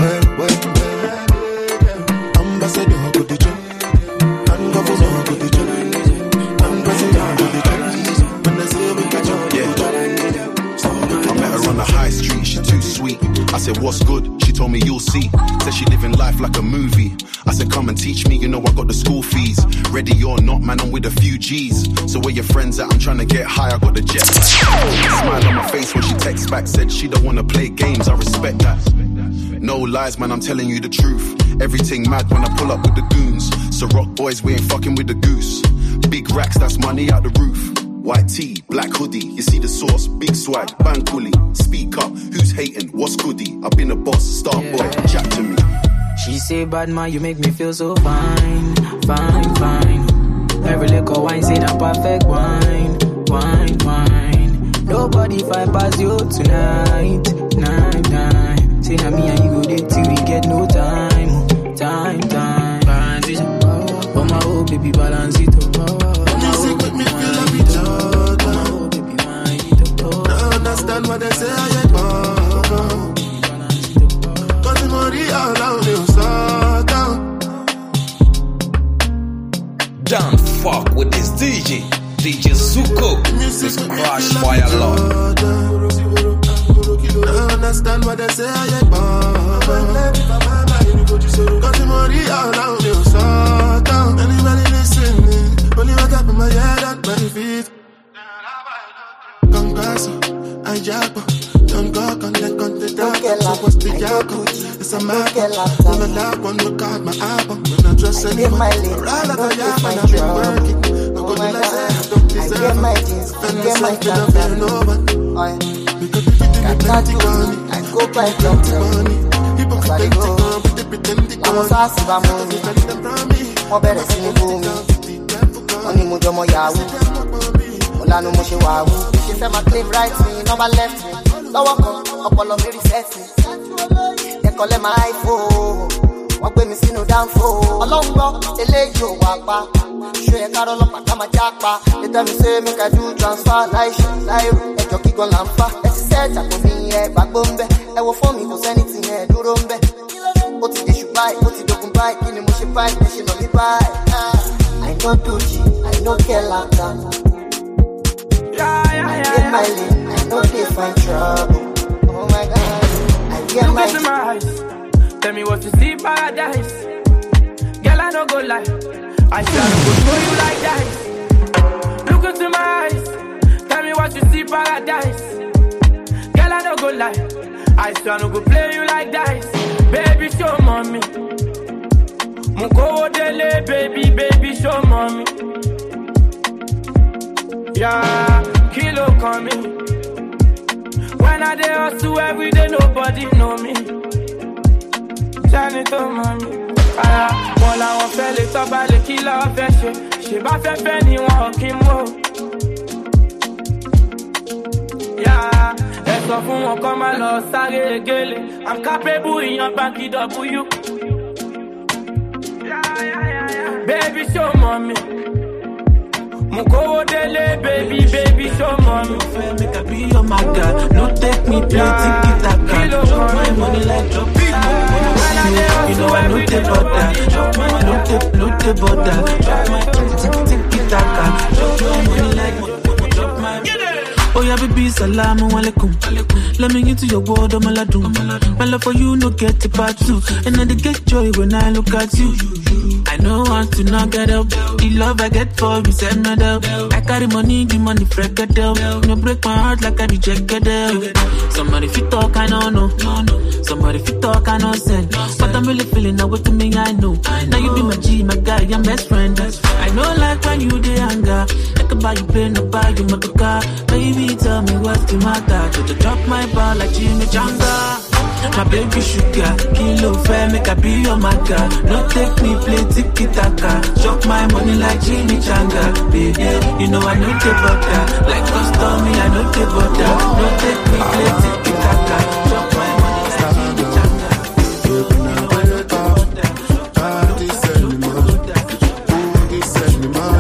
Speaker 14: Ambassador go the job, and governor go the job, and president go the job. When they say we catch up,
Speaker 11: I met her on the high street, she too sweet. I said, what's good? She told me, you'll see. Said she living life like a movie. I said, come and teach me, you know I got the school fees. Ready or not, man, I'm with a few G's. So where your friends at? I'm trying to get high, I got the jet. Smile on my face when she texts back, said she don't wanna play games, I respect that. No lies, man, I'm telling you the truth. Everything mad when I pull up with the goons. So rock boys, we ain't fucking with the goose. Big racks, that's money out the roof. White tee, black hoodie, you see the sauce, big swag, bang coolie. Speak up, who's hating, what's goodie? I've been a boss, star boy, chat to me.
Speaker 19: She say, bad man, you make me feel so fine, fine, fine. Every little wine say that perfect wine, wine, wine. Nobody find past you tonight, night, night. Say that me and you go there till we get no time, time, time. Balance it, oh my oh baby, balance it,
Speaker 14: music make me feel like each other. Don't understand what they say, I get born. Cause the money all around you, so down.
Speaker 21: Don't fuck with this DJ Zuko. This crush by a lot.
Speaker 14: Don't understand what they say, I get born. Cause the money all around you, so down. Anybody listening? Only what up in my head at my feet. Congrats, I jump. Don't go on the dark. So what's the jackal? It's a map. On the lap, one look at my album. When I dress anymore, I ride like a yap and I've been working. No good like that, I don't deserve it. Spend myself with a fair no one. Because if you give me plenty money, I go buy plenty money. People pretend to come, but they pretend to come. Because they tell them from me.
Speaker 22: Mo bẹ̀rẹ̀ sí ní bomi, wọ́n ní mo jọmọ yahoo, mo lánàá mo ṣe wàhù. Ṣé fẹ́ máa claim right mi, number left mi, lọ́wọ́ kan ọpọlọ mi reset mi. Ẹ̀kọ́ lẹ́ máa fò, wọ́n gbé mi sínú dáńfò. Ọlọ́run gbọ́, eléyìí ò wá pa. Ṣé ẹ̀ka ọlọ́pàá ká máa já pa? They tell me say make I do transfer láìṣe láìrò. Ẹjọ́ kíkan là ń fa. Ẹ ti sẹ́ẹ̀tì àpò mi ẹ̀ gbàgbó ń bẹ́. Ẹ wo fún mi kò sẹ́ni tì yẹn dúró ń bẹ́. Ó ti dé ṣùgbọ́n ó ti dogun báyìí, kí ni mo ṣe báyìí, mo ṣe nà mí báyìí. I no do G, I no care like that. I get my lane, I no dey find trouble. Oh my God, I get
Speaker 6: Look
Speaker 22: my
Speaker 6: into my eyes, tell me what you see paradise. Girl, I no go lie, I shall go show you like that. Look into my eyes, tell me what you see paradise. Girl, I no go lie, I shall no go play you like that. Baby, show mommy. Muko dele, baby, show mommy. Yeah, kilo coming. When I dey hustle every day, nobody know me. Johnny to mommy. Wọ́n làwọn fẹ́ lè tọ́ba lè kí lọ́ọ́ fẹ́ ṣe. Ṣé bá fẹ́ fẹ́ ni wọn ò kí mú. Ẹ sọ fún wọn kọ́ máa lọ sáré gélé. I'm capable ìyan báńkì W. Baby, show mommy. Muko dele, baby, show mommy.
Speaker 25: Make I be your maga. No take me play tiki-taka. Drop my money like drop it. You know I no take butter. No take butter. Drop my tiki-taka. Drop my money like drop my. Oh yeah, baby, salamu alaikum. Let me into your world, I'm aladum. My love for you, no get it part two. And I get joy when I look at you. I know want to not get up. The love I get for you, send me down. I carry money, the money freaked out. No break my heart like I rejected them. Somebody fit talk, I don't know. Somebody fit talk, I know send. But I'm really feeling now with me, I know. Now you be my G, my guy, your best friend. I know like when you the anger. I can buy you plane, no buy you my car. Baby, tell me what's the matter. To drop my ball like Jimmy Janga. My baby sugar, kilo fair, make I be your maga. No take me play tiki-taka. Chop my money like Jimmy Changa. Baby, you know I know the butter. Like custom, I know the butter. No take me play tiki-taka. Chop my money like Jimmy Changa. You know I know the butter.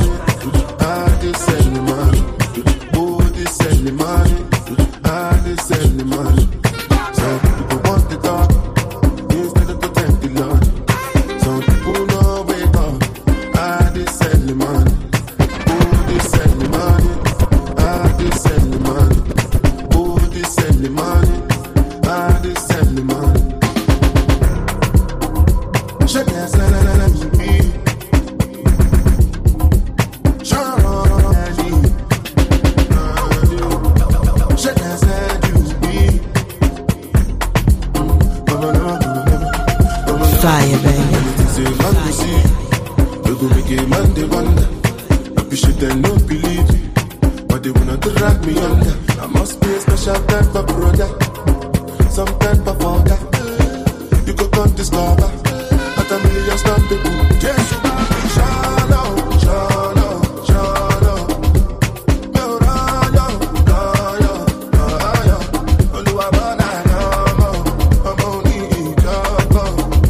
Speaker 14: go make a man they wonder. I be sure they no believe me, but they wanna drag me under. I must be a special type of brother, some type of father. You go come discover at a million stamp people. Yes, you might be shallow, shallow, shallow. No, rayo, rayo, rayo. Oluwabana, I'm only Joko.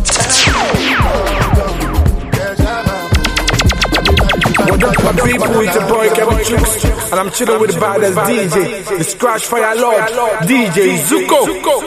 Speaker 2: What up, my people? It's your boy Kevin Chooks, and I'm chilling with the baddest DJ, the Scratch Fire Lord, DJ Zuko.